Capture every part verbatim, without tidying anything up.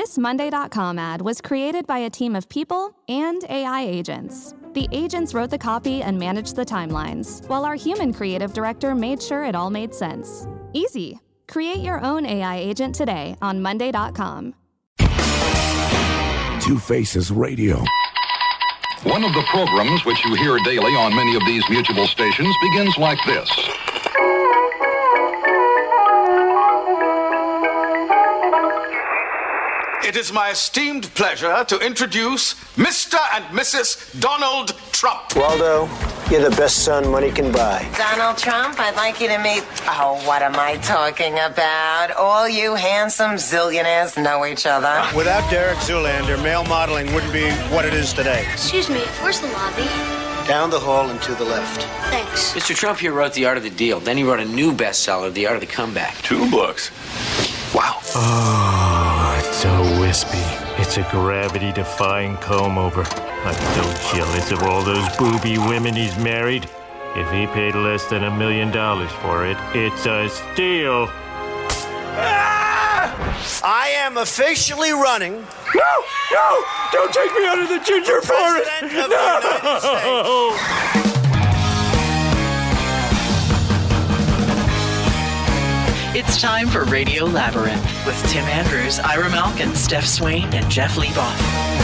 This Monday dot com ad was created by a team of people and A I agents. The agents wrote the copy and managed the timelines, while our human creative director made sure it all made sense. Easy. Create your own A I agent today on Monday dot com. Two Faces Radio. One of the programs which you hear daily on many of these mutual stations begins like this. It is my esteemed pleasure to introduce Mister and Missus Donald Trump. Waldo, you're the best son money can buy. Donald Trump, I'd like you to meet... Oh, what am I talking about? All you handsome zillionaires know each other. Without Derek Zoolander, male modeling wouldn't be what it is today. Excuse me, where's the lobby? Down the hall and to the left. Thanks. Mister Trump here wrote The Art of the Deal. Then he wrote a new bestseller, The Art of the Comeback. Two books. Wow. Oh, it's so wispy. It's a gravity-defying comb-over. I'm so jealous of all those booby women he's married. If he paid less than a million dollars for it, it's a steal. Ah! I am officially running. No! No! Don't take me out of the ginger forest! President of no! the United States. It's time for Radio Labyrinth with Tim Andrews, Ira Malkin, Steph Swain, and Jeff Leboff.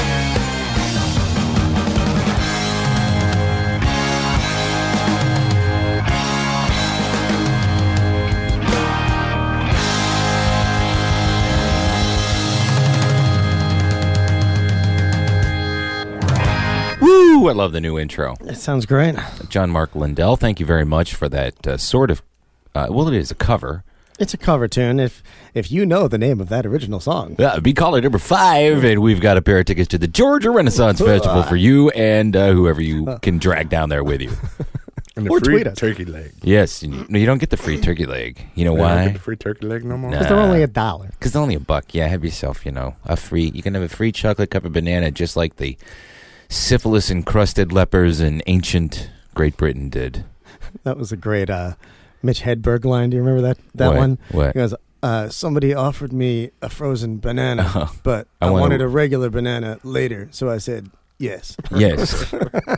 Woo! I love the new intro. It sounds great. John Mark Lindell, thank you very much for that uh, sort of, uh, well, it is a cover. It's a cover tune. If if you know the name of that original song. Yeah, be caller number five, and we've got a pair of tickets to the Georgia Renaissance Festival for you and uh, whoever you can drag down there with you. And the Or free tweet us. turkey leg. Yes, you, you don't get the free turkey leg. You know They don't why? get the free turkey leg no more? Because they're only a dollar. Because they're only a buck. Yeah, have yourself, you know, a free. You can have a free chocolate covered banana, just like the syphilis encrusted lepers in ancient Great Britain did. That was a great uh, Mitch Hedberg line. Do you remember that that What? one? What? He goes, uh, somebody offered me a frozen banana, Uh-huh. but I I, wanna- wanted a regular banana later, so I said yes. Yes.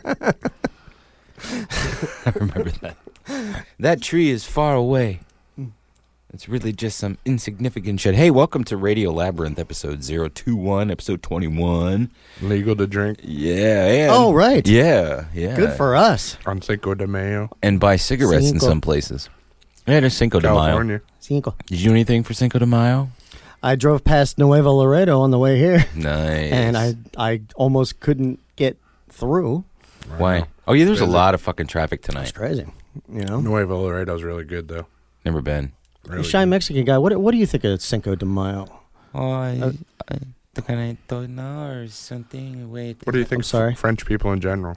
I remember that. That tree is far away. It's really just some insignificant shit. Hey, welcome to Radio Labyrinth, episode zero two one, episode twenty-one. Legal to drink. Yeah. And, Oh, right. Yeah, yeah. Good for us. On Cinco de Mayo. And buy cigarettes in Cinco. some places. Yeah, there's Cinco de Mayo. California. Cinco. Did you do anything for Cinco de Mayo? I drove past Nuevo Laredo on the way here, Nice. and I I almost couldn't get through. Why? Oh, yeah, there's a Busy. lot of fucking traffic It's tonight. crazy, you know. Nuevo Laredo's really good, though. Never been. Really Shy good. Mexican guy, what what do you think of Cinco de Mayo? Oh, I, Uh, I don't know, or something. Wait. What do you think I'm sorry. f- French people in general?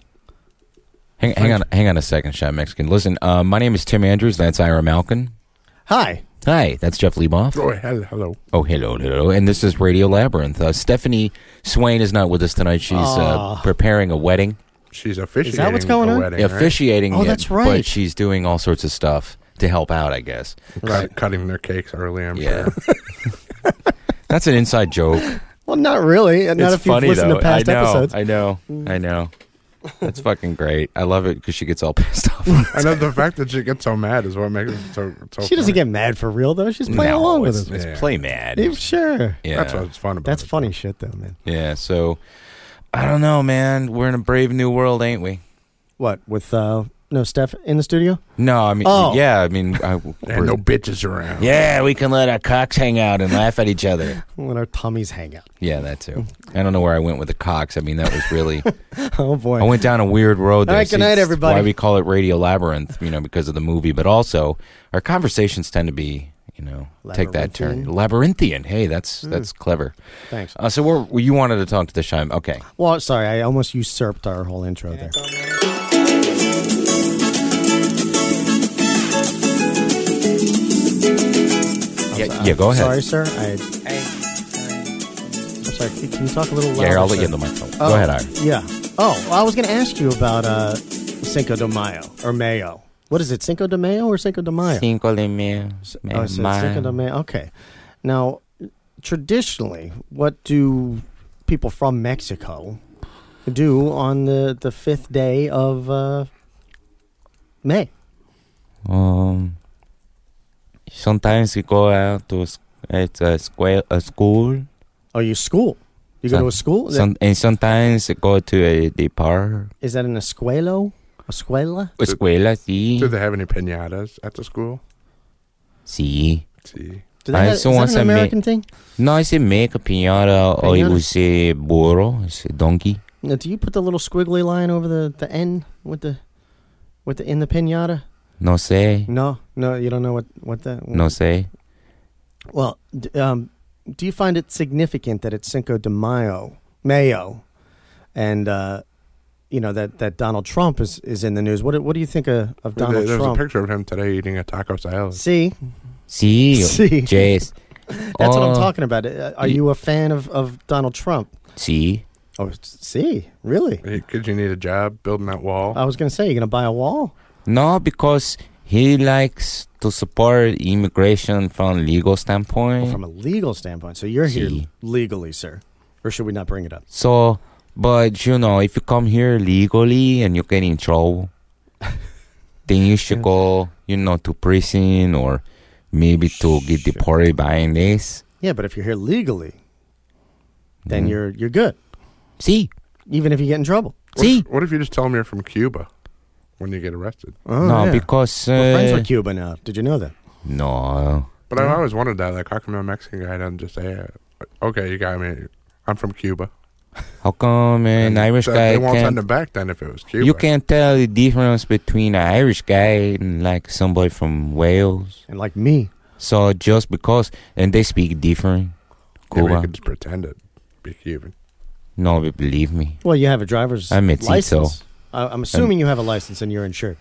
Hang, hang on, hang on a second, Shy Mexican. Listen, uh, my name is Tim Andrews. That's Ira Malkin. Hi. Hi, that's Jeff Leboff. Oh, hello. hello. Oh, hello, hello. And this is Radio Labyrinth. Uh, Stephanie Swain is not with us tonight. She's uh, Aw. preparing a wedding. She's officiating Is that what's going a on? wedding, Yeah, right? officiating Oh, it, that's right. but she's doing all sorts of stuff to help out, I guess. Cut- Cutting their cakes early, I'm Yeah. sure. That's an inside joke. Well, not really. Not it's if you've funny, listened though. to past I know, episodes. I know, I know. That's fucking great. I love it because she gets all pissed off. I know the fact that she gets so mad is what makes it so, so She doesn't funny. get mad for real, though. She's playing No, along with it's, us. it's Yeah. play mad. Yeah, sure. Yeah. That's what's fun about That's it. funny shit, though, man. Yeah, so I don't know, man. We're in a brave new world, ain't we? What, with uh, no Steph in the studio? No, I mean, Oh. yeah, I mean, I, And no bitches around. yeah, we can let our cocks hang out and laugh at each other. When our tummies hang out. Yeah, that too. I don't know where I went with the cocks. I mean, that was really. Oh, boy. I went down a weird road. All There. right, good See, night, it's everybody. Why we call it Radio Labyrinth, you know, because of the movie, but also our conversations tend to be, you know, take that turn. Labyrinthian. Hey, that's that's clever. Thanks. Uh, so we're, well, you wanted to talk to the Shime. Okay. Well, sorry, I almost usurped our whole intro there. Yeah, yeah, go ahead. Sorry, sir. I, I'm sorry. Can can you talk a little louder? Yeah, here, I'll let sir? you into my phone. Oh, Go ahead, Ira. Yeah. Oh, well, I was going to ask you about uh, Cinco de Mayo or Mayo. What is it, Cinco de Mayo or Cinco de Mayo? Cinco de Mayo. Oh, it's Cinco de Mayo. Okay. Now, traditionally, what do people from Mexico do on the, the fifth day of uh, May? Um, sometimes we go out to s- at a, squa- a school. Oh, you school? You go Some- to a school? Is, Some, that, and sometimes we go to a, the park. is that an escuelo? Escuela? Escuela, sí. Do they have any piñatas at the school? Sí. See. Do they I have, also is want that an some American thing? No, I say make a piñata, or it Piñata? was a burro, it's a donkey. Now, do you put the little squiggly line over the, the N with the with the in the piñata? No sé, No, no, you don't know what what that. no sé. Well, d- um, do you find it significant that it's Cinco de Mayo, Mayo, and uh, you know that, that Donald Trump is, is in the news? What do- what do you think of, of There- Donald There's Trump? a picture of him today eating a taco salad. See, Sí, Sí. Jace. that's what I'm Oh, talking about. Uh, Are y- you a fan of, of Donald Trump? Sí. Oh, see, really? Because you need a job building that wall. I was going to say, you're going to buy a wall? No, because he likes to support immigration from legal standpoint. Well, from a legal standpoint. So you're here Sí. legally, sir. Or should we not bring it up? So, but you know, if you come here legally and you get in trouble, then you should go, you know, to prison or maybe to get deported by this. Yeah, but if you're here legally, then Mhm. you're you're good. See, Even if you get in trouble. What see. if, what if you just tell them you're from Cuba when you get arrested? Oh, no, yeah. because uh, We're friends with Cuba now. Did you know that? no. But I've always wondered that. Like, how come a Mexican guy doesn't just say, uh, okay, you got me. I'm from Cuba. How come an And Irish th- guy They won't send can't? him back then if it was Cuba. You can't tell the difference between an Irish guy and like somebody from Wales. And like me. So just because, and they speak different. Yeah, but you Cuba. could just pretend to be Cuban. No, but believe me. Well, you have a driver's I'm a Tito. license. I- I'm assuming you have a license and you're insured.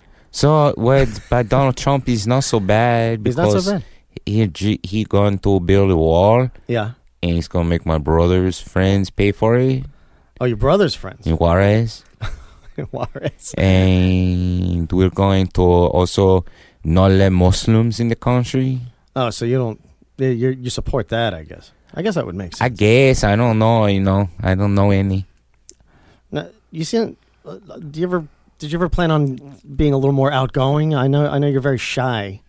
So what? But Donald Trump is not so bad He's because not so bad. he j- he going to build a wall Yeah. and he's gonna make my brother's friends pay for it Oh, your brother's friends. in Juarez, Juarez. and we're going to also not let Muslims in the country. Oh, so you don't you you you support that? I guess. I guess that would make sense. I guess I don't know. You know, I don't know any. Now, you see, uh, do you ever did you ever plan on being a little more outgoing? I know I know you're very shy,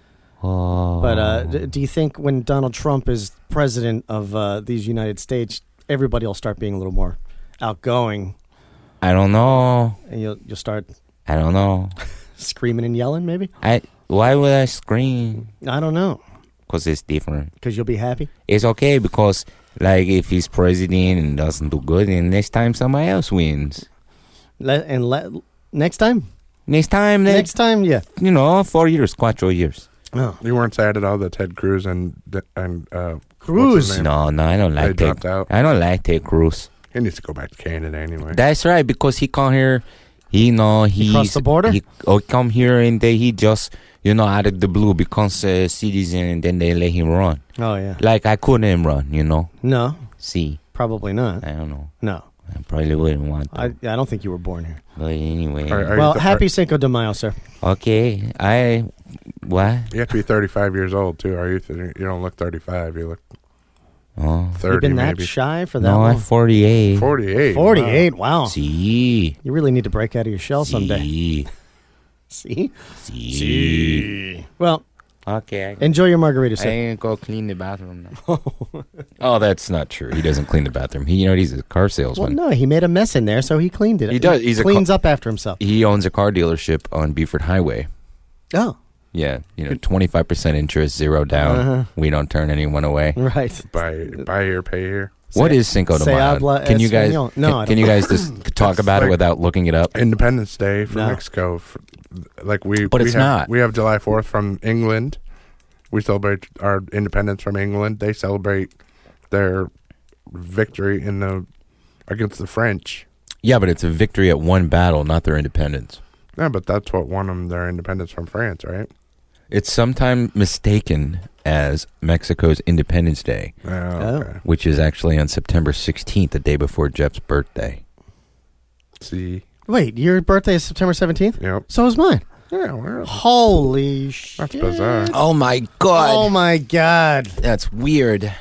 Oh, but uh, d- do you think when Donald Trump is president of uh, these United States, everybody will start being a little more outgoing, I don't know. and you'll you'll start I don't know. screaming and yelling? Maybe I why would I scream? I don't know, Because it's different. because you'll be happy. It's okay because, like, if he's president and doesn't do good, then next time somebody else wins. Let, and let next time, Next time, then, next time, yeah. you know, four years, cuatro years. Oh, You weren't sad at all that Ted Cruz and and uh, Cruz. what's his name? No, no, I don't They like Ted. dropped out. I don't like Ted Cruz. He needs to go back to Canada anyway. That's right, because he come here, he know He crossed he's the border? He oh, come here and then he just, you know, out of the blue becomes a citizen, and then they let him run. oh yeah. Like I couldn't run, you know. No, See, probably not. I don't know. No, I probably wouldn't want to. I I don't think you were born here. But anyway, Are- are Well, you th- happy Cinco de Mayo, sir. okay. I what? You have to be thirty-five years old too. Are you? Th- you don't look thirty-five. You look Oh, thirty. You've been that maybe. shy for that no, I'm long? forty-eight. Forty-eight. Forty-eight. Wow. See, You really need to break out of your shell someday. see, See? see. Well, Okay. I, enjoy your margarita, I sir. ain't go clean the bathroom now. Oh, that's not true. He doesn't clean the bathroom. He, you know, he's a car Well, salesman. no, he made a mess in there, so he cleaned it. He does. He's a cleans co- up after himself. He owns a car dealership on Beaufort Highway. Oh, Yeah, you know, twenty-five percent interest, zero down. Uh-huh. We don't turn anyone away. right. Buy buy here, pay here. What Se- is Cinco de se Mayo? habla Can you guys español. can, No, I can don't you know. guys just talk about it like- without looking it up? Independence Day for No. Mexico. F like we, But we it's have, not. We have July fourth from England. We celebrate our independence from England. They celebrate their victory in the against the French. Yeah, but it's a victory at one battle, not their independence. Yeah, but that's what won them their independence from France, right? It's sometimes mistaken as Mexico's Independence Day, Oh, okay. which is actually on September sixteenth, the day before Jeff's birthday. See, Wait, your birthday is September seventeenth? yep. So is mine. Yeah, well, Holy shit. that's bizarre. Oh my god. Oh, my God. That's weird.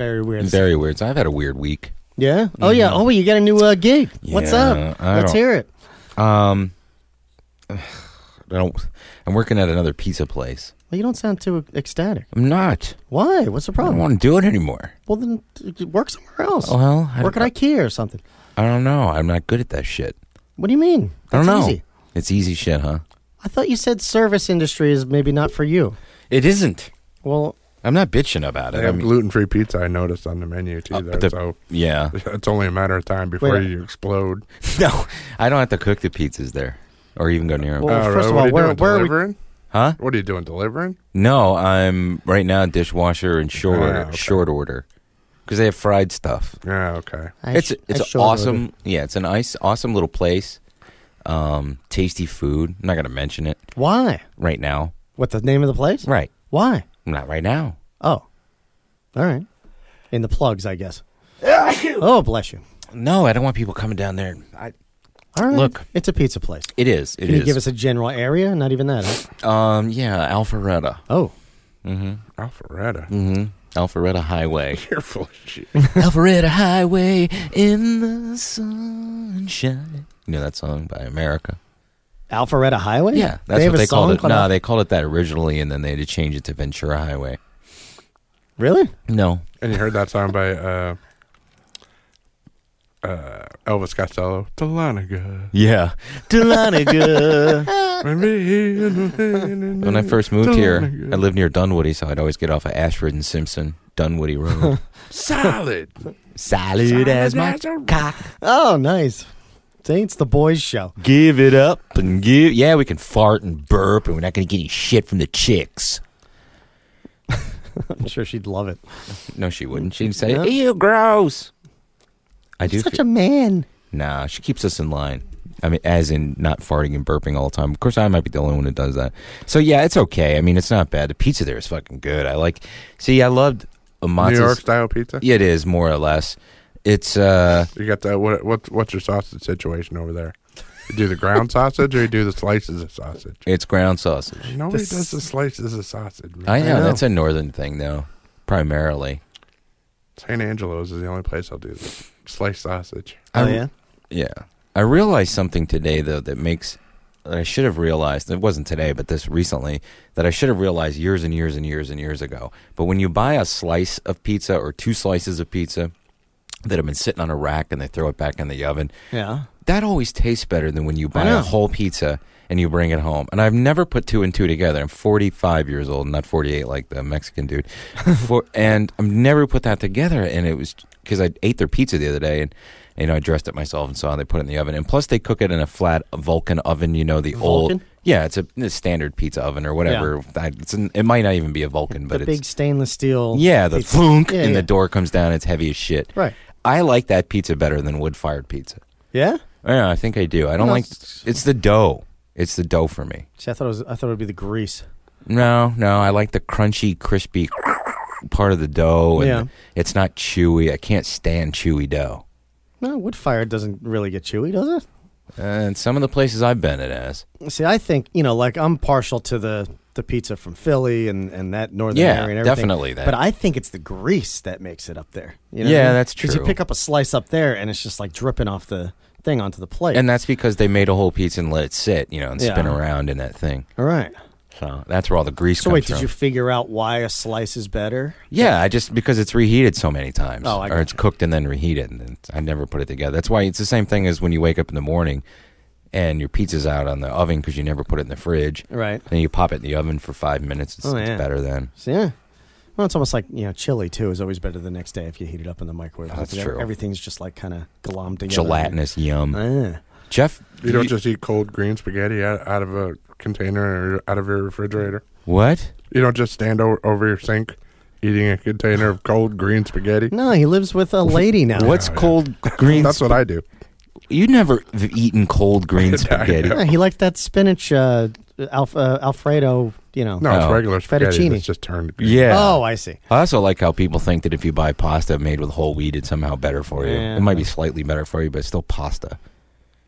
very weird. Very weird. So I've had a weird week. Yeah? Oh, yeah. Oh, you got a new uh, gig. What's Yeah, up? I Let's don't- hear it. Um, I don't. I'm working at another pizza place. Well, you don't sound too ecstatic. I'm not. Why? What's the I problem? don't want to do it anymore. Well, then uh, work somewhere else. Well, I work at don't- IKEA or something. I don't know. I'm not good at that shit. What do you mean? I don't That's know. Easy. It's easy shit, huh? I thought you said service industry is maybe not for you. It isn't. Well, I'm not bitching about it. They I have mean, gluten-free pizza. I noticed on the menu too. Uh, there, the- so yeah. it's only a matter of time before Wait, you explode. No, I don't have to cook the pizzas there, or even go near them. Well, Oh, first really? of What all, are you where, doing, where are we? delivering? Huh? What are you doing? Delivering? No, I'm right now dishwasher and short Ah, order, okay. short order, because they have fried stuff. Yeah. Okay. I it's sh- it's I short awesome. ordered. Yeah, it's a nice, awesome little place. Um, tasty food. I'm not gonna mention it Why? right now. What, the name of the place? Right. Why? Not right now. Oh. All right. In the plugs, I guess. Oh, bless you. No, I don't want people coming down there. I, All right. Look. It's a pizza place. it is. It Can is. you give us a general area? Not even that, huh? Um, yeah, Alpharetta. Oh. Alpharetta. Mm-hmm. Alpharetta Highway. You're full of shit. Alpharetta Highway in the sunshine. You know that song by America? Alpharetta Highway? Yeah, that's They have what a they called song it. called No, Alpha- they called it that originally, and then they had to change it to Ventura Highway. Really? No. And you heard that song by uh, uh, Elvis Costello, Dahlonega. Yeah. Dahlonega. When When I first moved here, I lived near Dunwoody, so I'd always get off of Ashford and Simpson, Dunwoody Road. Solid. Salad as my cock. Oh, nice. See, it's the boys' show. Give it up and give. Yeah, we can fart and burp, and we're not going to get any shit from the chicks. I'm sure she'd love it. No, she wouldn't. She'd say, No? ew, gross. I do. Such fe- a man. Nah, she keeps us in line. I mean, as in not farting and burping all the time. Of course, I might be the only one who does that. So, yeah, it's okay. I mean, it's not bad. The pizza there is fucking good. I like... See, I loved Amatsu's... New York style pizza? Yeah, it is, more or less. It's, uh... You got that. What, what, what's your sausage situation over there? You do the ground sausage or you do the slices of sausage? It's ground sausage. Nobody This- does the slices of sausage. Man. I know, I know. that's a northern thing, though, primarily. Saint Angelo's is the only place I'll do the sliced sausage. Oh, I- yeah? Yeah. I realized something today, though, that makes... That I should have realized, it wasn't today, but this recently, that I should have realized years and years and years and years ago. But when you buy a slice of pizza or two slices of pizza that have been sitting on a rack and they throw it back in the oven, Yeah. that always tastes better than when you buy know. a whole pizza and you bring it home. And I've never put two and two together. I'm forty-five years old, not forty-eight like the Mexican dude. For, and I've never put that together. And it was because I ate their pizza the other day and, you know, I dressed it myself and saw they put it in the oven. And plus they cook it in a flat Vulcan oven, you know, the old. Vulcan? Yeah, it's a, a standard pizza oven or whatever. I- It's an, it might not even be a Vulcan, but the it's. big stainless steel. Yeah, the pizza. thunk, Yeah, and yeah. the door comes down. It's heavy as shit. Right. I like that pizza better than wood-fired pizza. Yeah? Yeah, I think I do. I don't No, like. it's- It's the dough. It's the dough for me. See, I thought it was. I thought it would be the grease. No, no, I like the crunchy, crispy part of the dough. And Yeah. it's not chewy. I can't stand chewy dough. No, wood fire doesn't really get chewy, does it? And some of the places I've been, it has. See, I think, you know, like I'm partial to the, the pizza from Philly and, and that northern Yeah, area and everything. definitely that. But I think it's the grease that makes it up there. You know Yeah, what I mean? that's 'Cause you true. pick up a slice up there and it's just like dripping off the thing onto the plate. And that's because they made a whole pizza and let it sit, you know, and spin Yeah. around in that thing. All right. So that's where all the grease So comes wait, from. did you figure out why a slice is better? Yeah, I just because it's reheated so many times, Oh, I or it's gotcha. cooked and then reheated, and it's, I never put it together. That's why it's the same thing as when you wake up in the morning and your pizza's out on the oven because you never put it in the fridge. Right. Then you pop it in the oven for five minutes. It's, Oh, it's yeah. better then. So, yeah. Well, it's almost like, you know, chili, too, is always better the next day if you heat it up in the microwave. Oh, that's Because true. Everything's just like kind of glommed together. Gelatinous yum. Ah. Jeff, You don't just eat cold green spaghetti out, out of a container or out of your refrigerator. what? You don't just stand over, over your sink eating a container of cold green spaghetti. No, he lives with a lady now. What's yeah. cold green? That's what I do. You never have eaten cold green I spaghetti. know. Yeah, he liked that spinach uh, Alf, uh, Alfredo, you know. No, it's Oh. regular spaghetti. Fettuccine. It's just turned. green. Yeah. Oh, I see. I also like how people think that if you buy pasta made with whole wheat, it's somehow better for you. Yeah. It might be slightly better for you, but it's still pasta.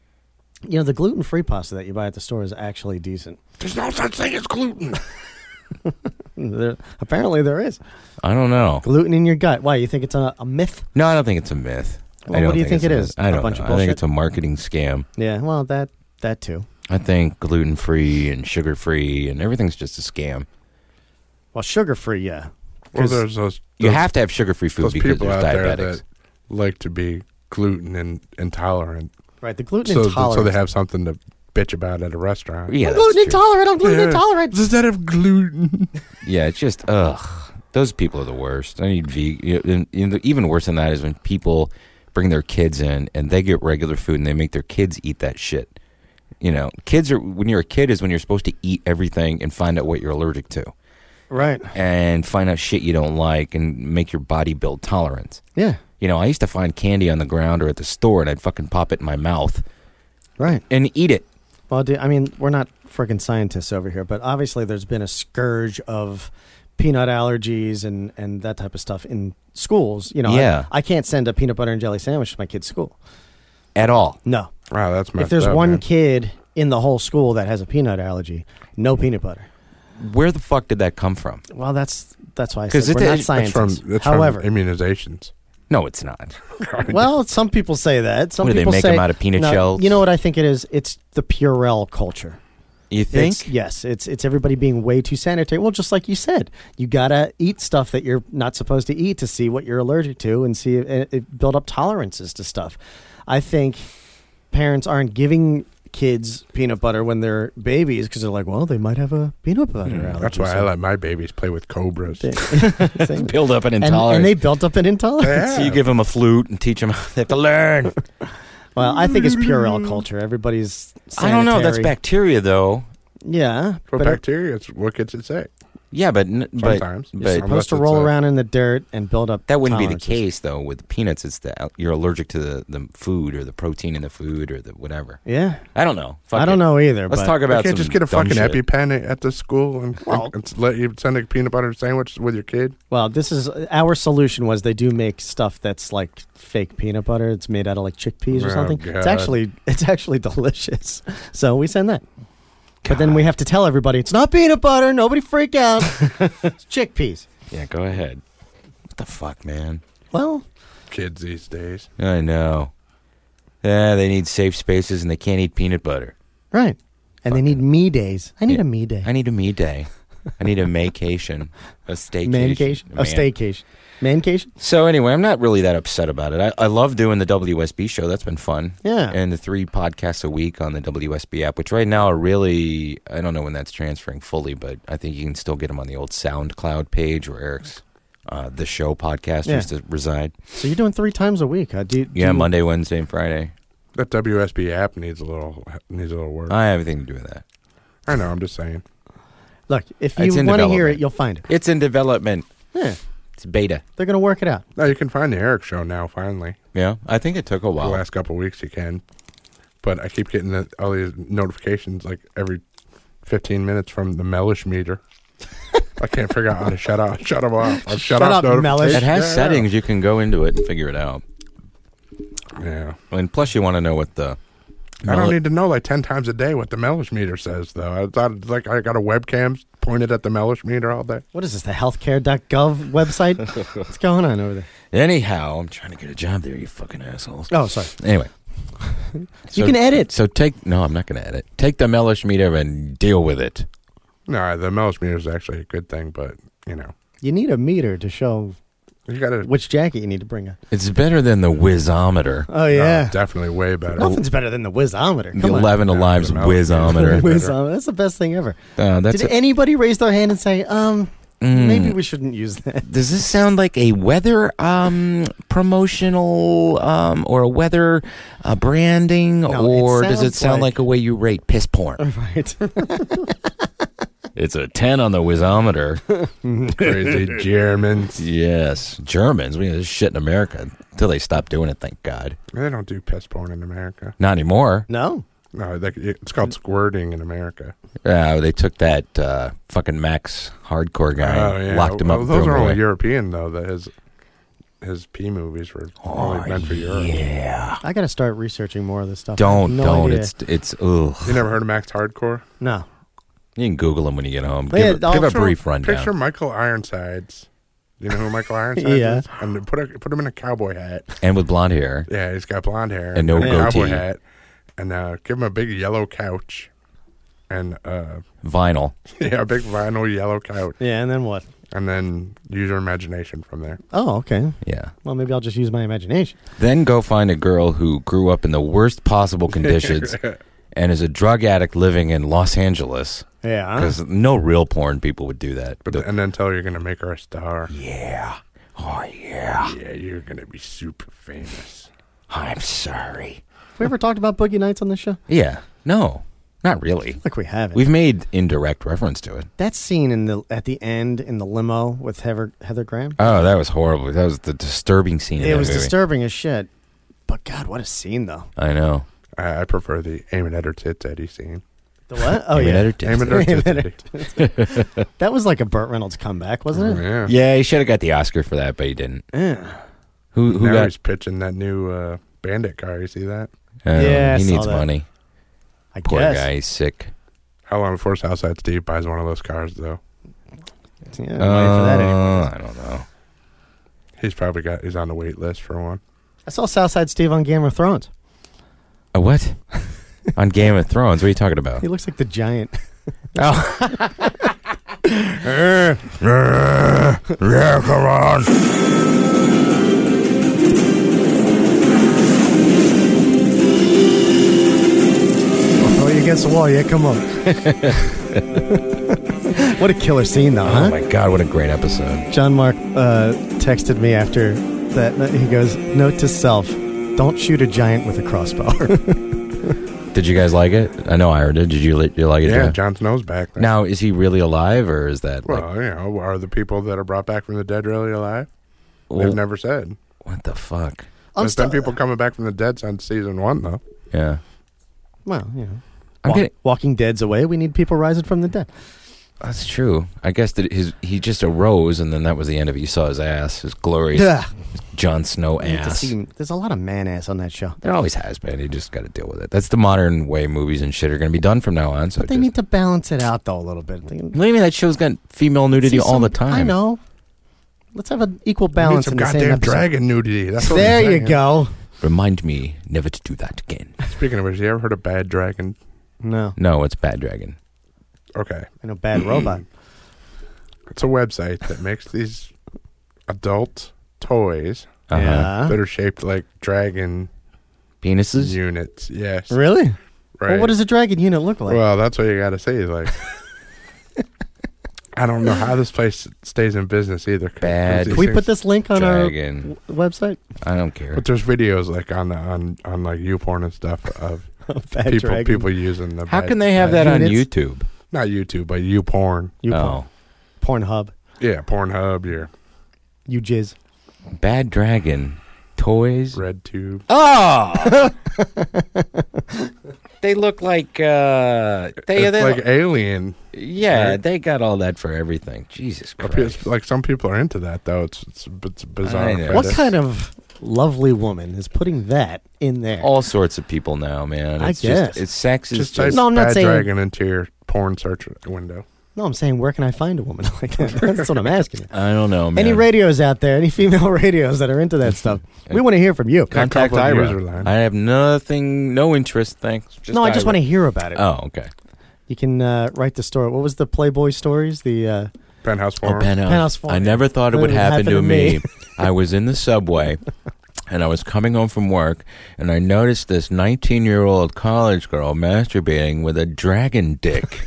You know, the gluten-free pasta that you buy at the store is actually decent. There's no such thing as gluten. there, apparently there is. I don't know. Gluten in your gut. Why, you think it's a, a myth? No, I don't think it's a myth. Well, I don't what do you think, it's it a is? myth. I A don't bunch know. of I think bullshit? it's a marketing scam. Yeah, well, that that too. I think gluten-free and sugar-free and everything's just a scam. Well, sugar-free, yeah. Well, there's those, You those- have to have sugar-free food those because people there's out there diabetics. that like to be gluten in, intolerant. Right, the gluten so, intolerant. So they have something to bitch about at a restaurant. Yeah, I'm that's gluten true. intolerant. I'm gluten Yeah. intolerant. Instead of gluten. Yeah, it's just ugh. Those people are the worst. I need vegan. Even worse than that is when people bring their kids in and they get regular food and they make their kids eat that shit. You know, kids are when you're a kid is when you're supposed to eat everything and find out what you're allergic to. Right. And find out shit you don't like and make your body build tolerance. Yeah. You know, I used to find candy on the ground or at the store and I'd fucking pop it in my mouth. Right. And eat it. Well, do- I mean, we're not freaking scientists over here, but obviously there's been a scourge of peanut allergies and, and that type of stuff in schools. You know, Yeah. I, I can't send a peanut butter and jelly sandwich to my kid's school. At all. No. Wow, that's messed If there's up, one man. kid in the whole school that has a peanut allergy, no peanut butter. Where the fuck did that come from? Well, that's that's why I 'Cause said it- we're not it's That's scientists. from, that's However, from immunizations. No, it's not. well, some people say that. Some What, do they people make say, them out of peanut no, shells? You know what I think it is? It's the Purell culture. You think? It's, yes, it's it's everybody being way too sanitary. Well, just like you said, you gotta eat stuff that you're not supposed to eat to see what you're allergic to and see it, it build up tolerances to stuff. I think parents aren't giving kids peanut butter when they're babies because they're like, well, they might have a peanut butter allergy. That's why I so- let my babies play with cobras. Build up an and, intolerance. and they built up an intolerance. Yeah. So you give them a flute and teach them they have to learn. Well, I think it's Purell culture. Everybody's I don't know. That's sanitary. bacteria, though. Yeah, For but it- bacteria, it's what gets it sick. Yeah, but n- but, Sometimes. you're but supposed to unless roll it's a- around in the dirt and build up. that wouldn't be the tolerances. case though. With peanuts, it's the you're allergic to the, the food or the protein in the food or the whatever. Yeah, I don't know. Fuck I don't it. know either. Let's but talk You about can't some just get a dumb fucking shit. EpiPen at the school and, Well- and, and let you send a peanut butter sandwich with your kid. Well, this is our solution. Was they do make stuff that's like fake peanut butter. It's made out of like chickpeas or Oh, something. It's God. actually it's actually delicious. So we send that. But then we have to tell everybody it's not peanut butter. Nobody freak out. It's chickpeas. Yeah, go ahead. What the fuck, man? Well, Kids these days. I know. Yeah, they need safe spaces and they can't eat peanut butter. right. And they need me days. I need Yeah. a me day. I need a me day. I need a maycation, a staycation, Mancation. a A man- staycation. Mancation. So anyway, I'm not really that upset about it. I, I love doing the W S B show. That's been fun. Yeah. And the three podcasts a week on the W S B app, which right now are really, I don't know when that's transferring fully, but I think you can still get them on the old SoundCloud page where Eric's uh, The Show podcast Yeah. used to reside. So you're doing three times a week, huh? Do you, do Yeah, you- Monday, Wednesday, and Friday. That W S B app needs a little needs a little work. I have anything to do with that. I know. I'm just saying. Look, if It's you in want to hear development. it, you'll find it. It's in development. Yeah. It's beta. They're going to work it out. No, you can find the Eric Show now. Finally, Yeah, I think it took a the while. last couple of weeks you can, but I keep getting the, all these notifications like every fifteen minutes from the Mellish meter. I can't figure out how to shut off. Shut them off. I've shut, Shut off up, Mellish. notifications. It has Yeah. settings. You can go into it and figure it out. Yeah. And plus, you want to know what the. I don't need to know like ten times a day what the Mellish meter says, though. I thought it's like I got a webcam pointed at the Mellish meter all day. What is this, the healthcare dot gov website? What's going on over there? Anyhow, I'm trying to get a job there, you fucking assholes. Oh, sorry. Anyway. You can edit. So take. No, I'm not going to edit. Take the Mellish meter and deal with it. No, the Mellish meter is actually a good thing, but you know, You need a meter to show you got to. which jacket you need to bring. It's better than the Whizometer. Oh, yeah. definitely way better. Nothing's better than the Whizometer. The Come on. eleven Yeah, Alive's the Mellish meter. Whizometer. Whizometer. That's the best thing ever. Uh, that's Did a- anybody raise their hand and say, um, Mm. maybe we shouldn't use that? Does this sound like a weather um, promotional um, or a weather uh, branding, No, it or does it sounds sound like- like a way you rate piss porn? Right. It's a ten on the Whizometer. Crazy Germans. Yes, Germans. We this shit in America until they stop doing it. Thank God. They don't do piss porn in America. Not anymore. No. No, they, it's called squirting in America. Yeah, they took that uh, fucking Max hardcore guy, locked him well, up. Those threw him are only away. European though. That his his P movies were only meant for Europe. Yeah. I got to start researching more of this stuff. I have Don't no don't. idea. It's it's ugh. You never heard of Max Hardcore? No. You can Google him when you get home. Yeah, Give, a, give a Picture- brief rundown. Picture Michael Ironsides. You know who Michael Ironsides Yeah. is? And put a, put him in a cowboy hat. And with blonde hair. Yeah, he's got blonde hair And no a goatee. cowboy hat, and uh, give him a big yellow couch, and uh, Vinyl. yeah, a big vinyl yellow couch, Yeah, and then what? and then use your imagination from there. Oh, okay. Yeah. Well, maybe I'll just use my imagination. Then go find a girl who grew up in the worst possible conditions and is a drug addict living in Los Angeles. Yeah. Because no real porn people would do that. But and then tell her you're gonna make her a star. Yeah. Oh, yeah. Yeah, you're gonna be super famous. I'm sorry. Have we ever talked about Boogie Nights on this show? Yeah. No, not really. Like we haven't. We've made indirect reference to it. That scene in the at the end in the limo with Heather, Heather Graham. Oh, that was horrible. That was the disturbing scene. in It that was movie. disturbing as shit. But God, what a scene though. I know. I, I prefer the aim it at her tits Eddie scene. The what? Oh Aim it yeah. at her tits. Aim it at her Aim tits it Eddie. at her That was like a Burt Reynolds comeback, wasn't it? Yeah. Yeah, he should have got the Oscar for that, but he didn't. Yeah. Who who now got? he's pitching that new uh, Bandit car. You see that? Oh, Yeah, I he saw needs that. money. I Poor guess. guy, he's sick. How long before Southside Steve buys one of those cars, though? Yeah, money for that anymore. Uh, I don't know. He's probably got. He's on the wait list for one. I saw Southside Steve on Game of Thrones. A what? On Game of Thrones? What are you talking about? He looks like the giant. Oh. Yeah, come on. I'll throw you against the wall. Yeah, come on. What a killer scene, though, Oh huh? my God, what a great episode. John Mark uh, texted me after that. He goes, "Note to self: don't shoot a giant with a crossbow." Did you guys like it? I know Ira did. Did you, li- you like it? Yeah, Jeff? Jon Snow's back. There. Now, is he really alive, or is that like, Well, you know, are the people that are brought back from the dead really alive? Well, They've never said. what the fuck? I'm There's been still- people coming back from the dead since season one, though. Yeah. Well, you know, I'm walk- getting, Walking Dead's away. We need people rising from the dead. that's true. I guess that his he just arose, and then that was the end of it. You saw his ass, his glorious Yeah. Jon Snow I need to ass. see him. There's a lot of man ass on that show. There always has been. You just got to deal with it. That's the modern way movies and shit are going to be done from now on. So But they just- need to balance it out, though, a little bit. They- What do you mean that show's got female nudity see all some- the time? I know. Let's have an equal We need balance some in the same goddamn episode. dragon nudity. That's what There I'm you saying. go. Remind me never to do that again. Speaking of which, you ever heard of Bad Dragon? No, No, it's Bad Dragon. Okay. I know Bad Robot. It's a website that makes these adult toys Uh-huh. Yeah. that are shaped like dragon Penises? units. Yes. Really? Right. Well, what does a dragon unit look like? Well, that's what you got to say. Like, I don't know how this place stays in business either. 'cause Bad Can these we things- put this link on Dragon. our w- website? I don't care. But there's videos like on the, on on like YouPorn and stuff of Bad people dragon. people using the. How bad- can they have bad- that on units? YouTube? Not YouTube, but YouPorn. You Oh. Pornhub. Yeah, Pornhub. Yeah, You jizz. Bad Dragon toys. RedTube. Oh! They look like uh they, It's they like Alien. yeah, right? they got all that for everything. Jesus But Christ. it's- Like some people are into that though. It's it's, it's bizarre. I know. fetish. What kind of lovely woman is putting that in there? All sorts of people now, man. I It's guess. just it's sex is Just just, type No, I'm not Bad saying- Dragon into your porn search window. No, I'm saying, where can I find a woman like that? That's what I'm asking you. I don't know, man. Any radios out there, any female radios that are into that stuff, we want to hear from you. Contact Couple of Ira. user line. I have nothing, no interest. Thanks. Just no, I just Ira. want to hear about it. Oh, okay. You can uh, write the story. What was the Playboy stories? The uh, Penthouse Oh, Forum. Penthouse. Penthouse Forum. I never thought it would It would happen, happen to to me. me. I was in the subway, and I was coming home from work, and I noticed this nineteen-year-old college girl masturbating with a dragon dick.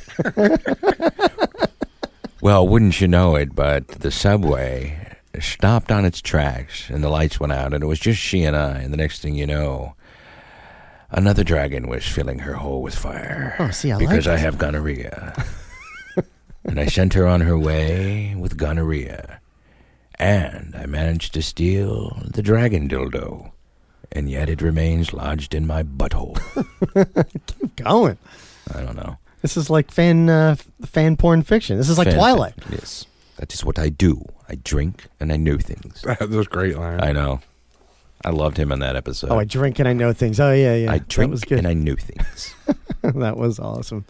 Well, wouldn't you know it, but the subway stopped on its tracks, and the lights went out, and it was just she and I, and the next thing you know, another dragon was filling her hole with fire. Oh, see, I like because I this. have gonorrhea. And I sent her on her way with gonorrhea. And I managed to steal the dragon dildo. And yet it remains lodged in my butthole. keep going. I don't know. This is like fan uh, f- fan porn fiction. This is like Fan- Twilight. Yes. That is what I do. I drink and I know things. That was a great line. I know. I loved him in that episode. Oh, I drink and I know things. Oh, yeah, yeah. I That drink was good. and I know things. That was awesome.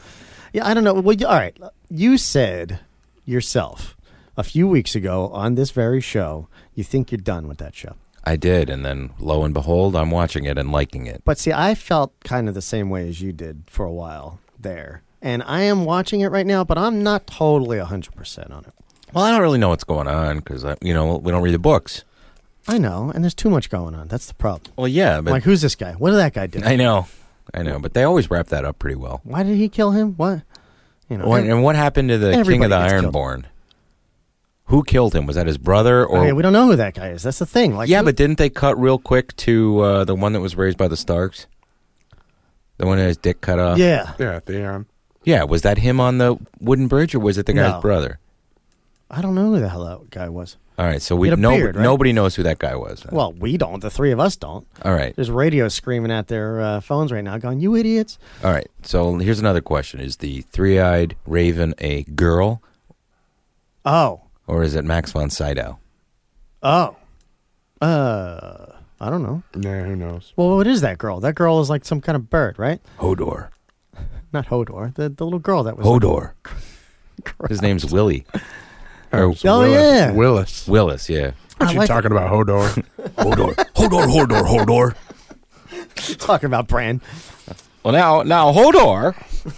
Yeah, I don't know. Well, you, all right. You said yourself a few weeks ago on this very show, you think you're done with that show. I did, and then lo and behold, I'm watching it and liking it. But see, I felt kind of the same way as you did for a while there. And I am watching it right now, but I'm not totally one hundred percent on it. Well, I don't really know what's going on because, you know, we don't read the books. I know, and there's too much going on. That's the problem. Well, yeah, but... Like, who's this guy? What did that guy do? I know. I know, but they always wrap that up pretty well. Why did he kill him? What? You know, Well, and what happened to the King of the everybody gets Ironborn? Who killed him? Was that his brother? Or Okay, we don't know who that guy is. That's the thing. Like, yeah, who- but didn't they cut real quick to uh, the one that was raised by the Starks? The one that had his dick cut off? Yeah. Yeah, Theon. Yeah, was that him on the wooden bridge, or was it the guy's No. brother? I don't know who the hell that guy was. All right, so we He had a no, beard, right? nobody knows who that guy was. then. Well, we don't. The three of us don't. All right. There's radios screaming at their uh, phones right now going, you idiots. All right, so here's another question. Is the three-eyed raven a girl, Oh. or is it Max von Sydow? Oh. Uh, I don't know. Yeah, who knows? Well, what is that girl? That girl is like some kind of bird, right? Hodor. Not Hodor. The, the little girl that was... Hodor. His name's Willie. Or Oh, Willis. yeah. Willis. Willis, yeah. What I you like- talking about, Hodor? Hodor. Hodor, Hodor, Hodor. Talking about Bran. Well, now, now, Hodor.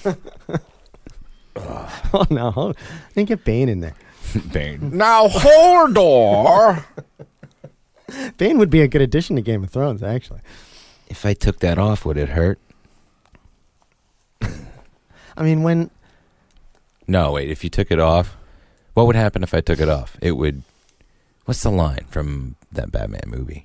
Oh, no. Hold- Then get Bane in there. Bane. Now, Hodor. Bane would be a good addition to Game of Thrones, actually. If I took that off, would it hurt? I mean, when... No, wait. If you took it off, what would happen if I took it off? It would... What's the line from that Batman movie?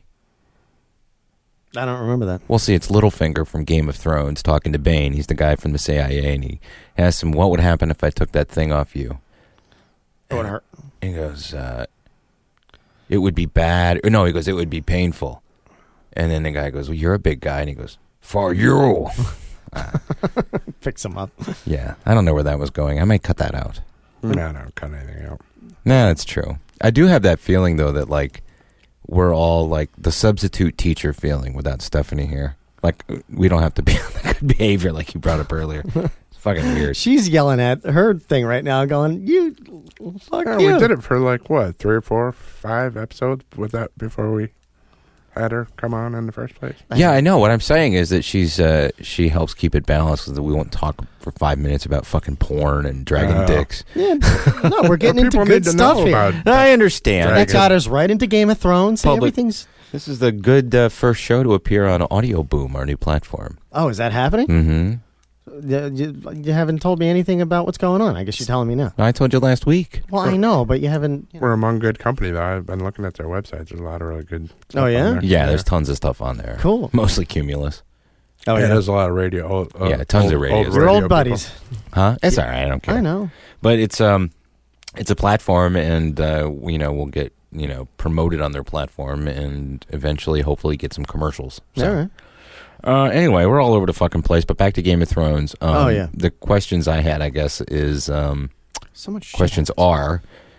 I don't remember that. Well, see, it's Littlefinger from Game of Thrones talking to Bane. He's the guy from the C I A, and he asks him, what would happen if I took that thing off you? It would hurt. He goes, uh, it would be bad. Or no, he goes, it would be painful. And then the guy goes, well, you're a big guy. And he goes, for you. Fix him up. Yeah, I don't know where that was going. I might cut that out. No, no, cut anything out. Nah, that's true. I do have that feeling, though, that, like, we're all, like, the substitute teacher feeling without Stephanie here. Like, we don't have to be on the good behavior like you brought up earlier. It's fucking weird. She's yelling at her thing right now going, you, fuck Yeah, you. we did it for like what, three or four, five episodes with that before we had her come on in the first place. Yeah, I know. What I'm saying is that she's uh, she helps keep it balanced so that we won't talk for five minutes about fucking porn and dragon Oh. dicks. Yeah, no, we're getting Well, into people good need to stuff know here. about I understand. That got us right into Game of Thrones. See, Public- everything's... This is the good uh, first show to appear on Audio Boom, our new platform. Oh, is that happening? Mm-hmm. You, you, you haven't told me anything about what's going on. I guess you're telling me now. I told you last week. Well, I know, but you haven't... You know. We're among good company, though. I've been looking at their website. There's a lot of really good stuff Oh, yeah? on there. Yeah, there's tons of stuff on there. Cool. Mostly Cumulus. Oh, yeah, yeah. there's a lot of radio. Old, uh, Yeah, tons old, of radios. Your radio old buddies. people. Huh? It's all right. I don't care. I know. But it's um, it's a platform, and uh, you know we'll get you know promoted on their platform, and eventually, hopefully, get some commercials. So, All right. Uh, anyway, we're all over the fucking place. But back to Game of Thrones. Um, Oh, yeah. The questions I had, I guess, is um, So much shit. questions are,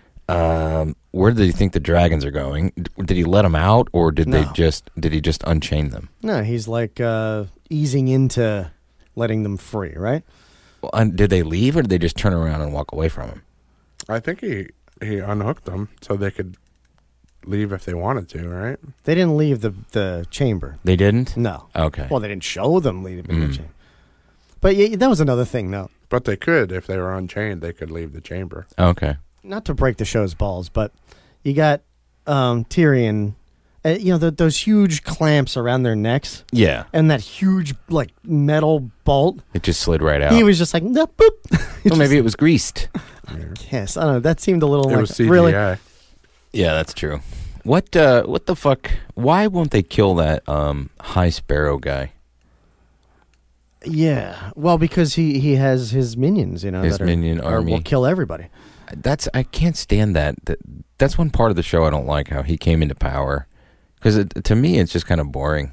um, where do you think the dragons are going? D- Did he let them out, or did they No. just did he just unchain them? No, he's like uh, easing into letting them free, right? Well, un- did they leave, or did they just turn around and walk away from him? I think he, he unhooked them so they could leave if they wanted to, right? They didn't leave the, the chamber. They didn't. No. Okay. Well, they didn't show them leaving Mm. the chamber. But yeah, that was another thing, no. But they could, if they were unchained, they could leave the chamber. Okay. Not to break the show's balls, but you got um, Tyrion, uh, you know, the, those huge clamps around their necks. Yeah. And that huge, like, metal bolt. It just slid right out. He was just like, no, boop. Well, maybe it was greased. Yes, I don't know. That seemed a little It like, was C G I. really? Yeah, that's true. What uh what the fuck? Why won't they kill that um High Sparrow guy? Yeah. Well, because he, he has his minions, you know. His that are- minion are- army. will kill everybody. That's I can't stand that. that that's one part of the show I don't like, how he came into power. Because to me, it's just kind of boring.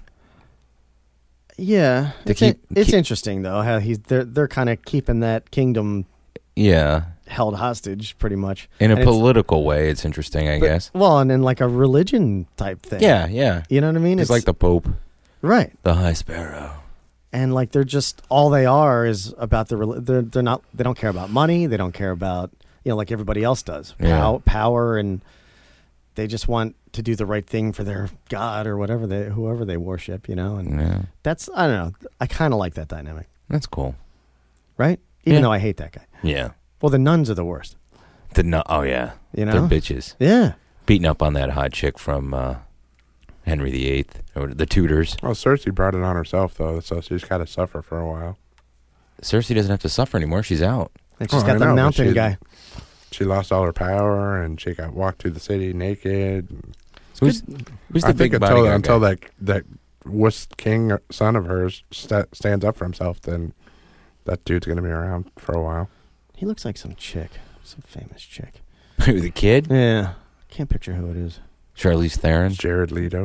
Yeah. To It's, keep- in- it's keep- interesting, though, how he's they're, they're kind of keeping that kingdom Yeah. held hostage, pretty much. In a And it's- political way, it's interesting, I but- guess. Well, and in like a religion type thing. Yeah, yeah. You know what I mean? It's like the Pope. Right. The High Sparrow. and like they're just all they are is about the rel- they're they're not they don't care about money, they don't care about, you know, like everybody else does, Yeah. Pow- power, and they just want to do the right thing for their god or whatever they whoever they worship, you know, and Yeah. that's I don't know, I kind of like that dynamic, That's cool. right? Even Yeah. though I hate that guy. Yeah. Well, the nuns are the worst. The nu- oh yeah. You know? They're bitches. Yeah. Beating up on that hot chick from uh, Henry the Eighth or the Tudors. Well, Cersei brought it on herself though, so she's got to suffer for a while. Cersei doesn't have to suffer anymore. She's out. And she's Oh, got I the know, but mountain she- guy. She lost all her power, and she got walked through the city naked. Who's, who's the I big think until bodyguard until guy? that that wuss king son of hers sta stands up for himself, then that dude's gonna be around for a while. He looks like some chick, some famous chick. Who, the kid? Yeah, can't picture who it is. Charlize Theron. Jared Leto.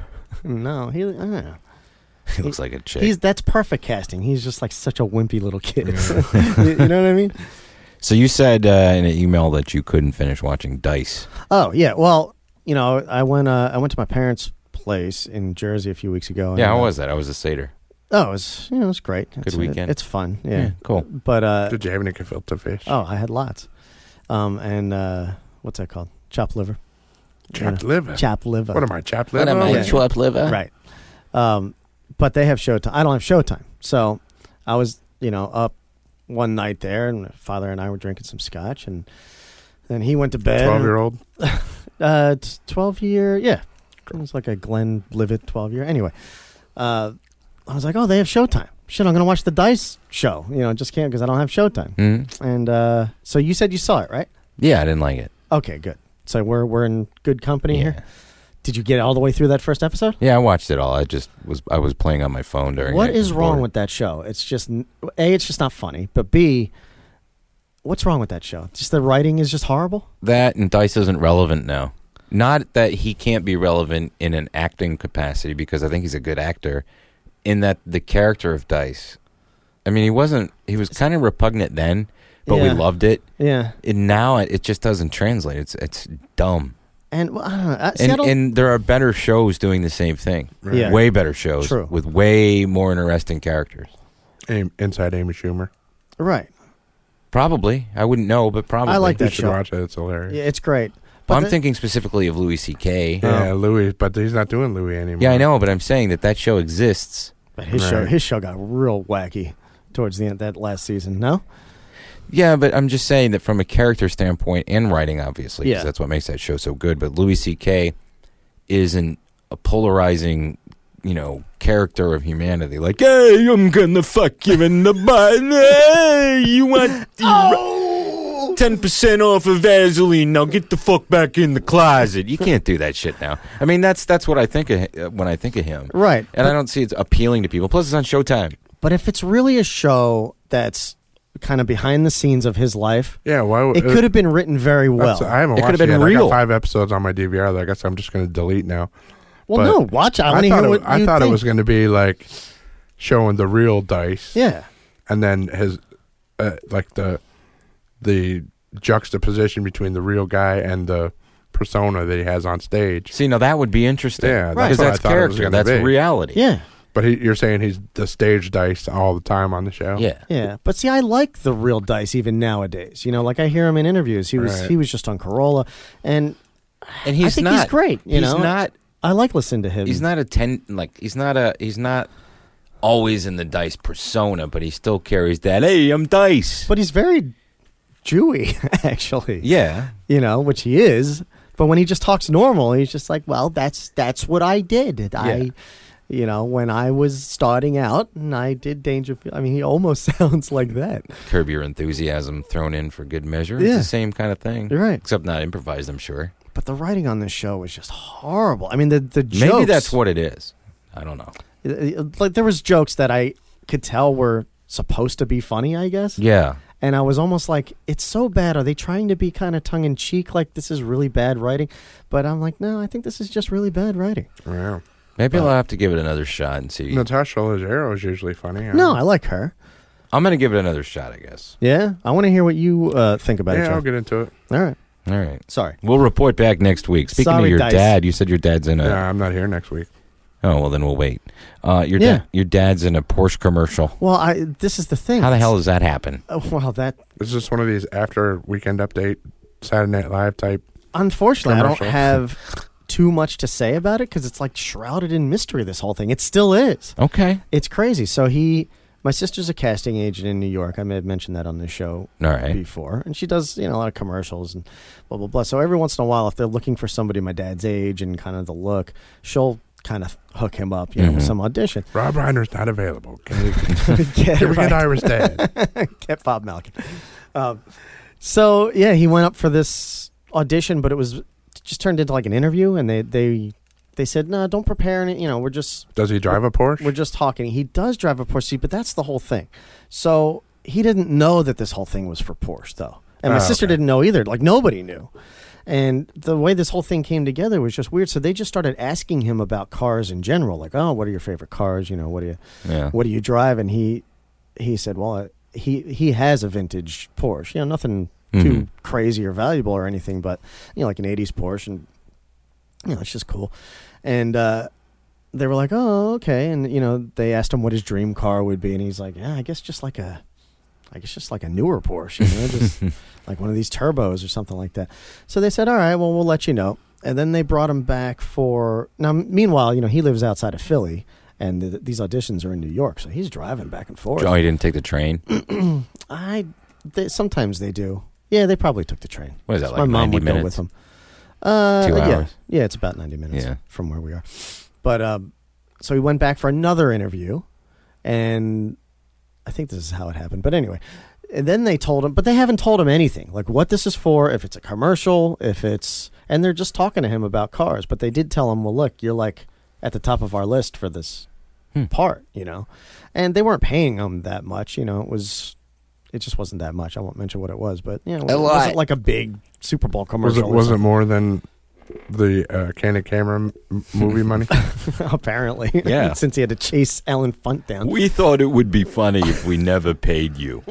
No, he. I don't know. He looks like a chick. He's that's perfect casting. He's just like such a wimpy little kid. you, you know what I mean? So you said uh, in an email that you couldn't finish watching Dice. Oh yeah. Well, you know, I went. Uh, I went to my parents' place in Jersey a few weeks ago. And, Yeah, how uh, was that? I was a Seder. Oh, it was. You know, it was great. Good It's, weekend. It, it's fun. Yeah. Yeah, cool. But uh, Did you have any gefilte fish? oh, I had lots. Um, and uh, what's that called? Chopped liver. Chopped You know, liver. Chopped liver. What am I, chopped What liver? am I, Yeah. chopped liver? Right. Um, but they have Showtime. I don't have Showtime. So I was, you know, up one night there, and my father and I were drinking some scotch, and then he went to bed. Twelve-year-old. Uh, it's twelve year. Yeah, it was like a Glenn Livet twelve year. Anyway, uh, I was like, oh, they have Showtime. Shit, I'm gonna watch the Dice show. You know, just can't because I don't have Showtime. Mhm. And uh, so you said you saw it, right? Yeah, I didn't like it. Okay, good. So we're we're in good company Yeah. here. Did you get all the way through that first episode? Yeah, I watched it all. I just was I was playing on my phone during What it. is I was wrong bored. with that show? It's just A, it's just not funny, but B, what's wrong with that show? Just the writing is just horrible? that? And Dice isn't relevant now. Not that he can't be relevant in an acting capacity, because I think he's a good actor. In that the character of Dice, I mean, he wasn't. He was kind of repugnant then, but we Yeah. loved it. Yeah. And now it, it just doesn't translate. It's it's dumb. And well, I don't know. I, see, I And, don't- and there are better shows doing the same thing. Yeah. Way better shows True. with way more interesting characters. Aim, inside Amy Schumer. right. Probably. I wouldn't know, but probably. I like You that should show. watch it. It's hilarious. Yeah, it's great. Well, I'm the- thinking specifically of Louis C K. Yeah, Louis, but he's not doing Louis anymore. Yeah, I know, but I'm saying that that show exists. But his show, Right. his show got real wacky towards the end that last season. No, Yeah, but I'm just saying that from a character standpoint and writing, obviously, because Yeah. that's what makes that show so good. But Louis C K isn't a polarizing, you know, character of humanity. Like, hey, I'm gonna fuck you in the butt. Hey, you want ten percent off of Vaseline? Now get the fuck back in the closet. You can't do that shit now. I mean, that's that's what I think of uh, when I think of him. right. And I don't see it appealing to people. Plus, it's on Showtime. But if it's really a show that's kind of behind the scenes of his life, Yeah, why would it could have been written very well. That's- I haven't It watched could have it been yet. I real. got five episodes on my D V R that I guess I'm just going to delete now. well, but no, watch it. I want to thought hear it, what I you thought think. it was going to be like showing the real Dice. Yeah. And then his, uh, like the, the juxtaposition between the real guy and the persona that he has on stage. See, now that would be interesting. Yeah, because that's what I that's thought it was character. gonna That's be. reality. Yeah. But he, you're saying he's the stage Dice all the time on the show? Yeah. Yeah, but see, I like the real Dice even nowadays. You know, like I hear him in interviews. He was Right. he was just on Corolla, and And he's I think not. he's great. You he's know, not. I like listening to him. He's not a ten. Like he's not a. He's not always in the Dice persona, but he still carries that. Hey, I'm Dice. but he's very Jewy, actually. Yeah. You know, which he is. But when he just talks normal, he's just like, well, that's that's what I did. I, you know, when I was starting out, and I did Dangerfield. I mean, he almost sounds like that. Curb Your Enthusiasm thrown in for good measure. It's Yeah. the same kind of thing. You're right. Except not improvised, I'm sure. But the writing on this show was just horrible. I mean, the the jokes. Maybe that's what it is. I don't know. Like there was jokes that I could tell were supposed to be funny, I guess. Yeah. And I was almost like, it's so bad. Are they trying to be kind of tongue in cheek? Like this is really bad writing. But I'm like, no, I think this is just really bad writing. Wow. Maybe I'll have to give it another shot and see. Natasha Leggero is usually funny. I No, don't- I like her. I'm going to give it another shot, I guess. Yeah, I want to hear what you uh, think about it. Yeah, I'll Jeff. get into it. All right. All right. Sorry. We'll report back next week. Speaking Sorry, of your Dice. dad, you said your dad's in a. Yeah, I'm not here next week. Oh, well, then we'll wait. Uh, your, Yeah. da- your dad's in a Porsche commercial. Well, I this is the thing. How the hell does that happen? Oh, well, that Is this one of these after Weekend Update, Saturday Night Live type? unfortunately, I don't Commercial. have too much to say about it because it's like shrouded in mystery. This whole thing, it still is. Okay. It's crazy. So he, my sister's a casting agent in New York. I may have mentioned that on the show All right. before, and she does you know a lot of commercials and blah blah blah. So every once in a while, if they're looking for somebody my dad's age and kind of the look, she'll kind of hook him up, you know, with Mhm. some audition. Rob Reiner's not available. Can we Get can we right. get Ira's dad? Get Bob Malkin. Um, so yeah, he went up for this audition, but it was it just turned into like an interview, and they they they said, no, don't prepare any. You know, we're just Does he drive a Porsche? we're just talking. He does drive a Porsche, but that's the whole thing. So he didn't know that this whole thing was for Porsche, though, and my Oh, sister okay. didn't know either. Like nobody knew. And the way this whole thing came together was just weird. So they just started asking him about cars in general, like, "Oh, what are your favorite cars? You know, what do you, Yeah. what do you drive?" And he, he said, "Well, uh, he he has a vintage Porsche. You know, nothing Mhm. too crazy or valuable or anything, but you know, like an eighties Porsche, and you know, it's just cool." And uh, they were like, "Oh, okay." And you know, they asked him what his dream car would be, and he's like, "Yeah, I guess just like a." I guess just like a newer Porsche, you know, just like one of these turbos or something like that. So they said, all right, well, we'll let you know. And then they brought him back for, now, meanwhile, you know, he lives outside of Philly, and th- these auditions are in New York, so he's driving back and forth. Oh, he didn't take the train? I, they, sometimes they do. Yeah, they probably took the train. What is that, So like my mom ninety would go minutes? with them. Uh, Two yeah. hours? Yeah, it's about ninety minutes Yeah. from where we are. But, um, so he went back for another interview, and I think this is how it happened. But anyway, and then they told him, but they haven't told him anything, like what this is for, if it's a commercial, if it's, and they're just talking to him about cars. But they did tell him, well, look, you're like at the top of our list for this Hmm. part, you know, and they weren't paying him that much, you know, it was, it just wasn't that much. I won't mention what it was, but you know, it A lot. wasn't like a big Super Bowl Was commercial. it or was it something. more than the uh, Candid Camera m- movie money? Apparently, Yeah. since he had to chase Ellen Funt down. We thought it would be funny if we never paid you.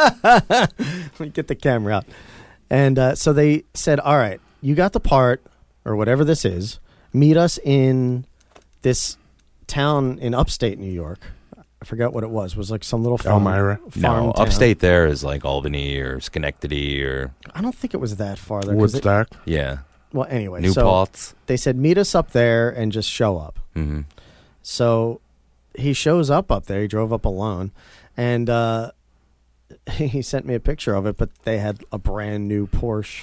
Get the camera out. And uh, so they said, all right, you got the part, or whatever this is. Meet us in this town in upstate New York. I forgot what it was. It was like some little farm, Elmira? farm No, town. upstate there is like Albany or Schenectady or, I don't think it was that far there. 'cause it- Woodstock. yeah, well, anyway. New so Paltz. they said, meet us up there and just show up. Mm-hmm. So he shows up up there. He drove up alone. And uh, he sent me a picture of it, but they had a brand new Porsche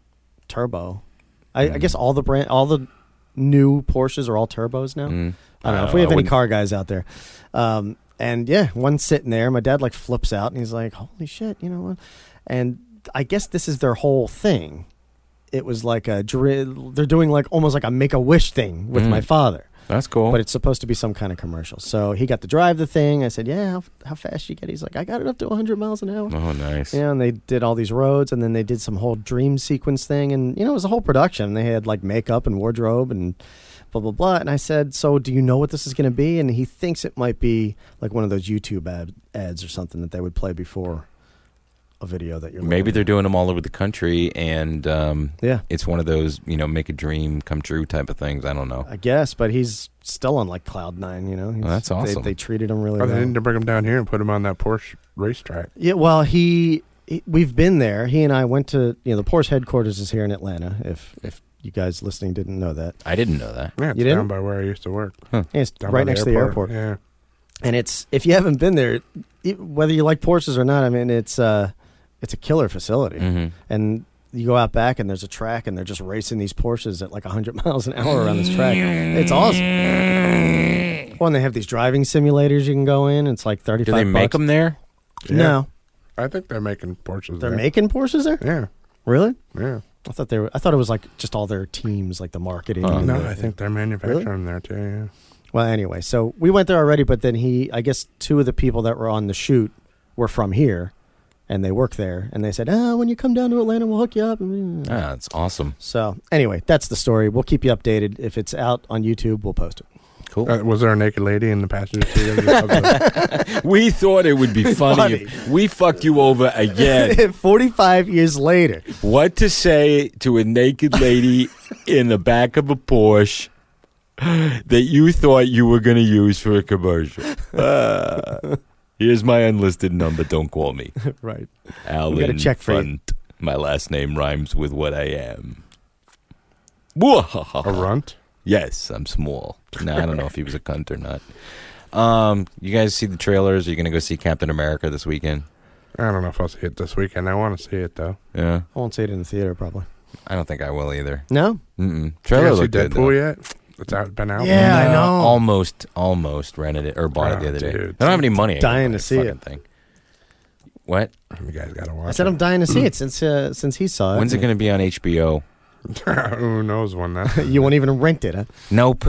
turbo. I, I Mm. guess all the brand, all the new Porsches are all turbos now. Mm. I don't know Uh, if we have I any wouldn't- car guys out there. Um, and yeah, one's sitting there. My dad like flips out and he's like, "Holy shit!" You know what? And I guess this is their whole thing. It was like a dri- they're doing like almost like a Make a Wish thing with Mm. my father. That's cool. But it's supposed to be some kind of commercial. So he got to drive the thing. I said, "Yeah, how, how fast you get?" He's like, "I got it up to one hundred miles an hour." Oh, nice. Yeah, and they did all these roads, and then they did some whole dream sequence thing, and you know, it was a whole production. They had like makeup and wardrobe and blah blah blah. And I said, "So, do you know what this is going to be?" And he thinks it might be like one of those YouTube ad, ads or something that they would play before a video that you're. Maybe looking they're at. doing them all over the country, and um, Yeah. it's one of those, you know, make a dream come true type of things. I don't know. I guess, but he's still on like cloud nine. You know, He's- Oh, that's awesome. They, they treated him really Oh, they well. need to bring him down here and put him on that Porsche racetrack. Yeah, well, he, he we've been there. He and I went to, you know, the Porsche headquarters is here in Atlanta. If if you guys listening didn't know that, I didn't know that. Yeah, it's You down didn't? by where I used to work. Huh. Yeah, it's Down right by next to the airport. Yeah. And it's, if you haven't been there, it, whether you like Porsches or not, I mean, it's uh, it's a killer facility. Mhm. And you go out back and there's a track and they're just racing these Porsches at like one hundred miles an hour around this track. It's awesome. Well, and they have these driving simulators you can go in. It's like thirty-five Do they make bucks. them there? Yeah. No. I think they're making Porsches They're there. making Porsches there? Yeah. Really? Yeah. I thought they were, I thought it was like just all their teams, like the marketing. Oh, and No, the- I think they're manufacturing them there too. Yeah. Well, anyway, so we went there already, but then he, I guess two of the people that were on the shoot were from here, and they work there, and they said, "Oh, when you come down to Atlanta, we'll hook you up." Ah, that's awesome. So anyway, that's the story. We'll keep you updated. If it's out on YouTube, we'll post it. Cool. Uh, was there a naked lady in the passenger seat? Of the, of the, We thought it would be funny, if we fucked you over again. forty-five years later. What to say to a naked lady in the back of a Porsche that you thought you were going to use for a commercial. Uh, here's my unlisted number. Don't call me. Right. Alan We got a check for you. Funt. My last name rhymes with what I am. A runt? Yes, I'm small. No, I don't know if he was a cunt or not. Um, you guys see the trailers? Are you going to go see Captain America this weekend? I don't know if I'll see it this weekend. I want to see it, though. Yeah. I won't see it in the theater, probably. I don't think I will either. No? Mm-mm. Trailer Trailer you guys see looked good, though. Deadpool yet? It's out, been out. Yeah, I No, know. Almost, almost rented it or bought it Oh, the other day. dude. I don't have any money. Dying I to see fucking it. Thing. What? You guys got to watch I said it. I'm dying to see it since uh, since he saw it. When's it going to be on H B O? Who knows when that? You won't even rent it, huh? Nope.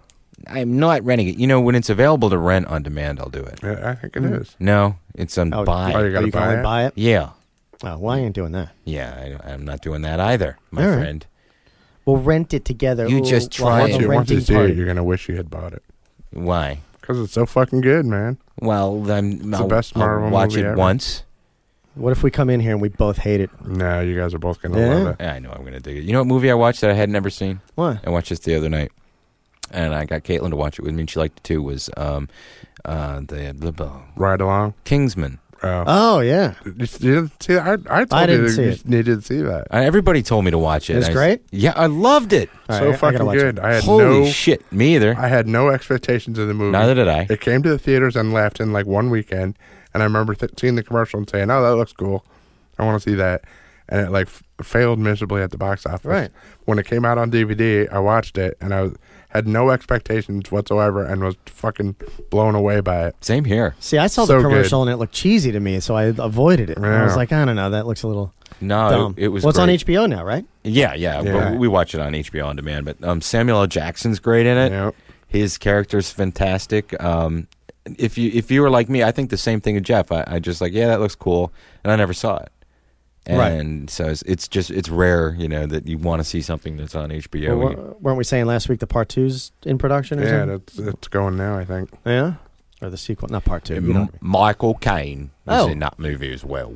I'm not renting it. You know, when it's available to rent on demand, I'll do it. Yeah, I think it is. No, it's on Oh, buy. Oh, you gotta you can buy only it? buy it? Yeah. Oh, well, I ain't doing that. Yeah, I, I'm not doing that either, my All right. friend. We'll rent it together. You Ooh, just we'll try have it. a Once you, once you renting see party. it, you're going to wish you had bought it. Why? Because it's so fucking good, man. Well, I'm, It's the I'll, best I'll Marvel watch movie it ever. once. What if we come in here and we both hate it? No, you guys are both going to Yeah? love it. Yeah, I know I'm going to dig it. You know what movie I watched that I had never seen? What? I watched this the other night, and I got Caitlin to watch it with me, and she liked it too. Was um, uh, the, the Ride along. Kingsman? Oh. Oh, yeah. You, you didn't see it? I, I told I you didn't that see you it. needed to see that. Uh, everybody told me to watch it. It's I- great? Yeah, I loved it. All so right, I- I fucking gotta watch good. it. I had Holy no shit, me either. I had no expectations of the movie. Neither did I. It came to the theaters and left in like one weekend, and I remember th- seeing the commercial and saying, "Oh, that looks cool. I want to see that." And it like f- failed miserably at the box office. Right. When it came out on D V D, I watched it and I was, had no expectations whatsoever and was fucking blown away by it. Same here. See, I saw So the commercial good. and it looked cheesy to me, so I avoided it. I was Yeah. like, I don't know, that looks a little No, dumb. it, it was. Well, it's on great. H B O now, right? Yeah, yeah. Yeah. But we watch it on H B O on demand. But um, Samuel L. Jackson's great in it. Yep. His character's fantastic. Um, if you if you were like me, I think the same thing with Jeff. I, I just like, yeah, that looks cool, and I never saw it. Right. And so it's, it's just it's rare, you know, that you want to see something that's on H B O. Well, wa- weren't we saying last week the part two's in production or Yeah, something? that's it's going now, I think. Yeah? Or the sequel, not part two. M- You know what I mean. Michael Caine is Oh. in that movie as well.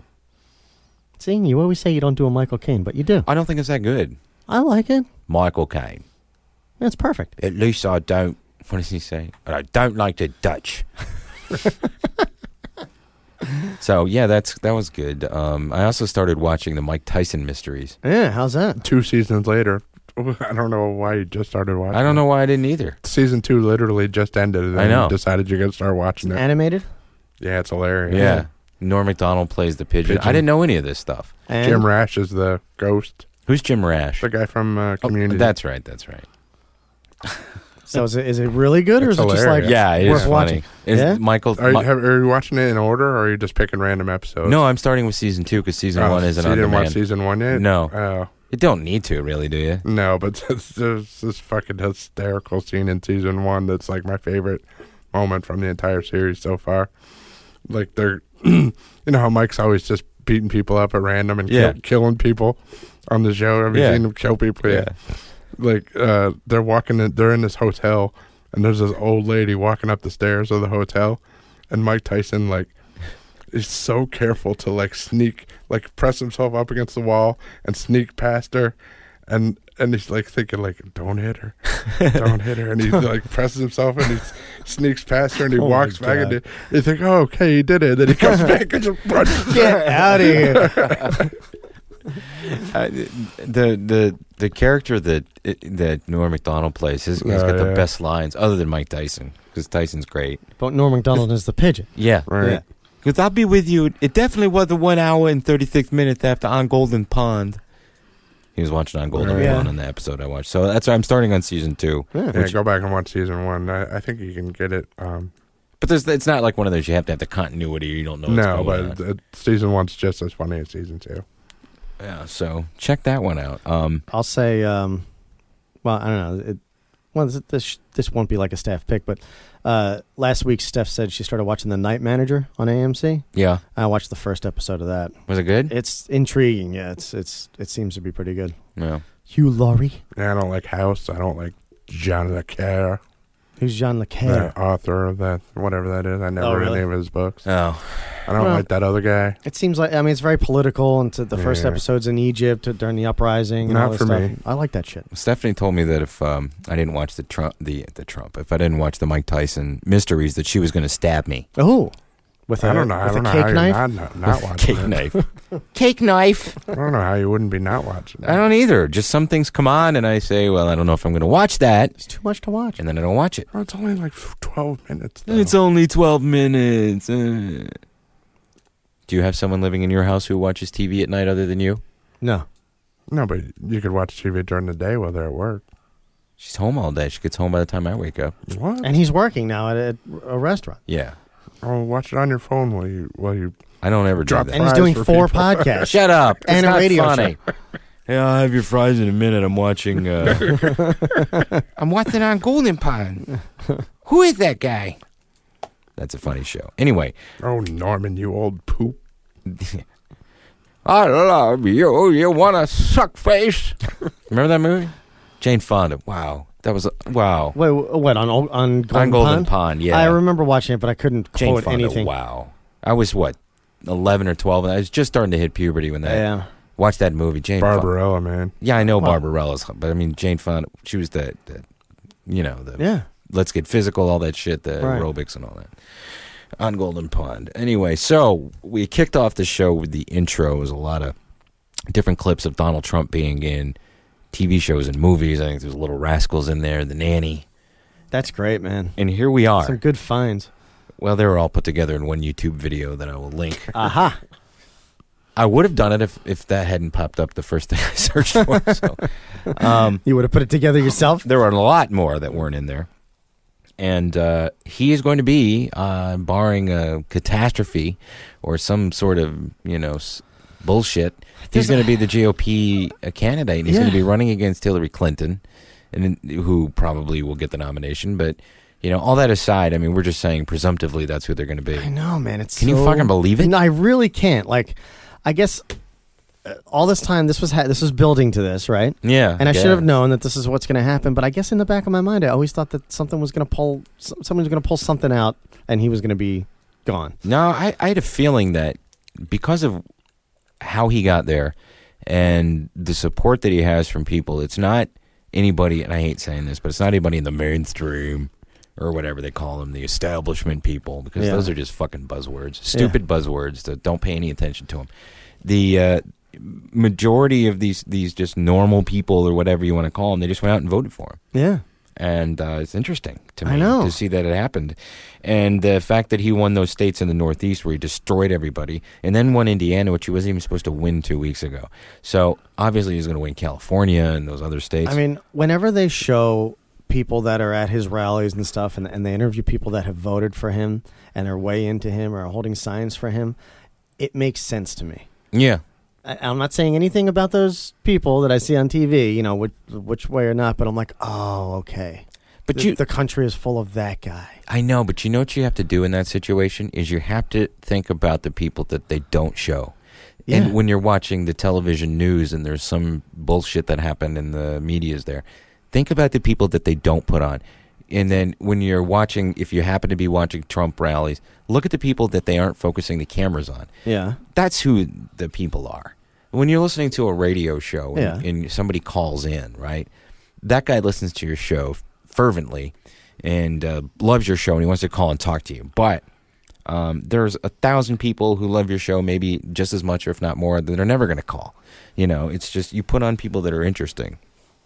See, you always say you don't do a Michael Caine, but you do. I don't think it's that good. I like it. Michael Caine. That's perfect. At least I don't. What does he say? I don't like the Dutch. So yeah, that's that was good. Um, I also started watching the Mike Tyson mysteries. Yeah, how's that? Two seasons later, I don't know why you just started watching. I don't it. know why I didn't either. Season two literally just ended. And I know. You decided you're gonna start watching it. Animated? Yeah, it's hilarious. Yeah, Norm Macdonald plays the pigeon. Pigeon. I didn't know any of this stuff. And Jim Rash is the ghost. Who's Jim Rash? The guy from uh, Oh, Community. that's right. That's right. So is it, is it really good, or It's is it just like hilarious. Yeah, it worth is watching? funny. Is Yeah? Michael? Are you, Mi- have, are you watching it in order, or are you just picking random episodes? no, I'm starting with season two because season Oh, one isn't so on you didn't demand. watch season one yet? No. Oh. You don't need to, really, do you? No, but there's, there's this fucking hysterical scene in season one that's like my favorite moment from the entire series so far. Like they're, you know how Mike's always just beating people up at random and Yeah. kill, killing people on the show. Have you Yeah. seen him kill people? Yeah. Like uh, they're walking, in, they're in this hotel, and there's this old lady walking up the stairs of the hotel, and Mike Tyson like is so careful to like sneak, like press himself up against the wall and sneak past her, and and he's like thinking like, don't hit her, don't hit her, and he like presses himself and he sneaks past her and he Oh my walks back God. and you think, oh okay, he did it, then he comes back and just punches Get out of here. Uh, the the the character that that Norm Macdonald plays, his, he's Oh, got the yeah. best lines other than Mike Tyson because Tyson's great. But Norm Macdonald is the pigeon. Yeah, Right. Yeah. because I'll be with you. It definitely was the one hour and thirty six minutes after On Golden Pond. He was watching On Golden Yeah. Pond in the episode I watched. So that's why I'm starting on season two. Yeah. Yeah, go back and watch season one. I, I think you can get it. Um, But there's, it's not like one of those you have to have the continuity. You don't know. What's no, going but on. uh, season one's just as funny as season two. Yeah, so check that one out. Um, I'll say, um, well, I don't know. It, well, this, this this won't be like a staff pick, but uh, last week Steph said she started watching The Night Manager on A M C. yeah, I watched the first episode of that. was it good? It's intriguing. Yeah, it's it's it seems to be pretty good. Yeah. Hugh Laurie. Yeah, I don't like House. I don't like John le Carre. Who's John Le The Carre? author of that, whatever that is. I never Oh, read really? any of his books. Oh. I don't Well, like that other guy. It seems like I mean it's very political, and to the first Yeah. episode's in Egypt during the uprising. And Not all this for stuff. me. I like that shit. Stephanie told me that if um, I didn't watch the Trump, the the Trump, if I didn't watch the Mike Tyson mysteries, that she was going to stab me. Oh, with a I don't know. I with don't a know cake how knife. you're not, not, not With a watching cake it. knife. Cake knife. I don't know how you wouldn't be not watching it. I don't either. Just some things come on, and I say, well, I don't know if I'm going to watch that, It's too much to watch. and then I don't watch it. Oh, it's only like twelve minutes. Though. It's only twelve minutes. Uh. Do you have someone living in your house who watches T V at night other than you? No. No, but you could watch T V during the day while they're at work. She's home all day. She gets home by the time I wake up. What? And he's working now at a, a restaurant. Yeah. Oh, watch it on your phone while you while you. I don't ever Drop do that. And he's Fries doing for four people. podcasts. Shut up. It's And a not radio funny. Yeah, I'll have your fries in a minute. I'm watching. Uh, I'm watching on Golden Pond. Who is that guy? That's a funny show. Anyway. Oh, Norman, you old poop. I love you. You want to suck face? Remember that movie? Jane Fonda. Wow. That was, a, wow. Wait, what on on Golden, on Golden Pond? Pond, yeah. I remember watching it, but I couldn't Jane quote Fonda, anything. wow. I was, what, eleven or twelve? And I was just starting to hit puberty when that. Yeah. Watched that movie. Jane Fonda. Barbarella, man. Yeah, I know Well- Barbarella's, but I mean, Jane Fonda, she was the, the you know, the Yeah. let's get physical, all that shit, the Right. aerobics and all that. On Golden Pond. Anyway, so we kicked off the show with the intro. It was a lot of different clips of Donald Trump being in T V shows and movies. I think there's Little Rascals in there, The Nanny. That's great, man. And here we are. Some good finds. Well, they were all put together in one YouTube video that I will link. Aha. I would have done it if, if that hadn't popped up the first thing I searched for. So, um, You would have put it together yourself? there were a lot more that weren't in there. And uh, he is going to be, uh, barring a catastrophe or some sort of, you know, s- bullshit, he's going to be the G O P uh, candidate. And he's Yeah. going to be running against Hillary Clinton, and who probably will get the nomination. But, you know, all that aside, I mean, we're just saying presumptively that's who they're going to be. I know, man. It's Can you so- fucking believe it? No, I really can't. Like, I guess uh, all this time this was ha- this was building to this, right? Yeah. And I yeah. should have known that this is what's going to happen. But I guess in the back of my mind, I always thought that something was going to pull, s- someone was going to pull something out, and he was going to be gone. No, I, I had a feeling that because of how he got there and the support that he has from people, it's not anybody, and I hate saying this, but it's not anybody in the mainstream or whatever they call them, the establishment people, because Yeah. those are just fucking buzzwords, stupid buzzwords that don't pay any attention to them. The uh, majority of these, these just normal people or whatever you want to call them, they just went out and voted for him. Yeah. And uh, it's interesting to me I know. to see that it happened. And the fact that he won those states in the Northeast where he destroyed everybody, and then won Indiana, which he wasn't even supposed to win two weeks ago. So obviously he's going to win California and those other states. I mean, whenever they show people that are at his rallies and stuff, and, and they interview people that have voted for him and are way into him or are holding signs for him, it makes sense to me. yeah. I, I'm not saying anything about those people that I see on T V, you know, which, which way or not, but I'm like, oh, okay. But the, you, the country is full of that guy. I know, but you know what you have to do in that situation is you have to think about the people that they don't show. Yeah. And when you're watching the television news and there's some bullshit that happened and the media's there, think about the people that they don't put on. And then when you're watching, if you happen to be watching Trump rallies, look at the people that they aren't focusing the cameras on. Yeah. That's who the people are. When you're listening to a radio show and, Yeah. and somebody calls in, right? That guy listens to your show fervently and uh, loves your show and he wants to call and talk to you. But um, there's a thousand people who love your show maybe just as much or if not more that are never going to call. You know, it's just you put on people that are interesting.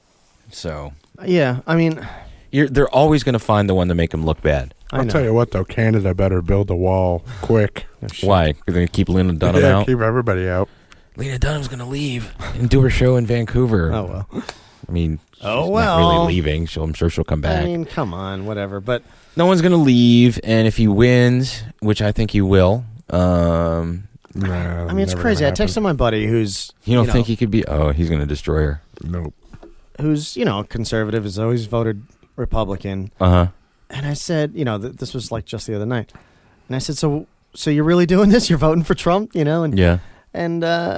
So Yeah, I mean, you're, they're always going to find the one to make them look bad. I I'll know. tell you what, though, Canada better build a wall quick. Why? Because they keep Lena Dunham yeah, out? keep everybody out. Lena Dunham's going to leave and do her show in Vancouver. Oh, well. I mean, she's Oh, not well. really leaving. She'll, I'm sure she'll come back. I mean, come on, whatever. But No one's going to leave, and if he wins, which I think he will, um, Nah, I mean, it's never crazy. I gonna texted my buddy who's you don't know, think he could be? Oh, he's going to destroy her. happen. Nope. who's you know conservative, has always voted Republican. Uh huh. And I said, you know, th- this was like just the other night, and I said, so so you're really doing this? You're voting for Trump, you know? And Yeah. and uh,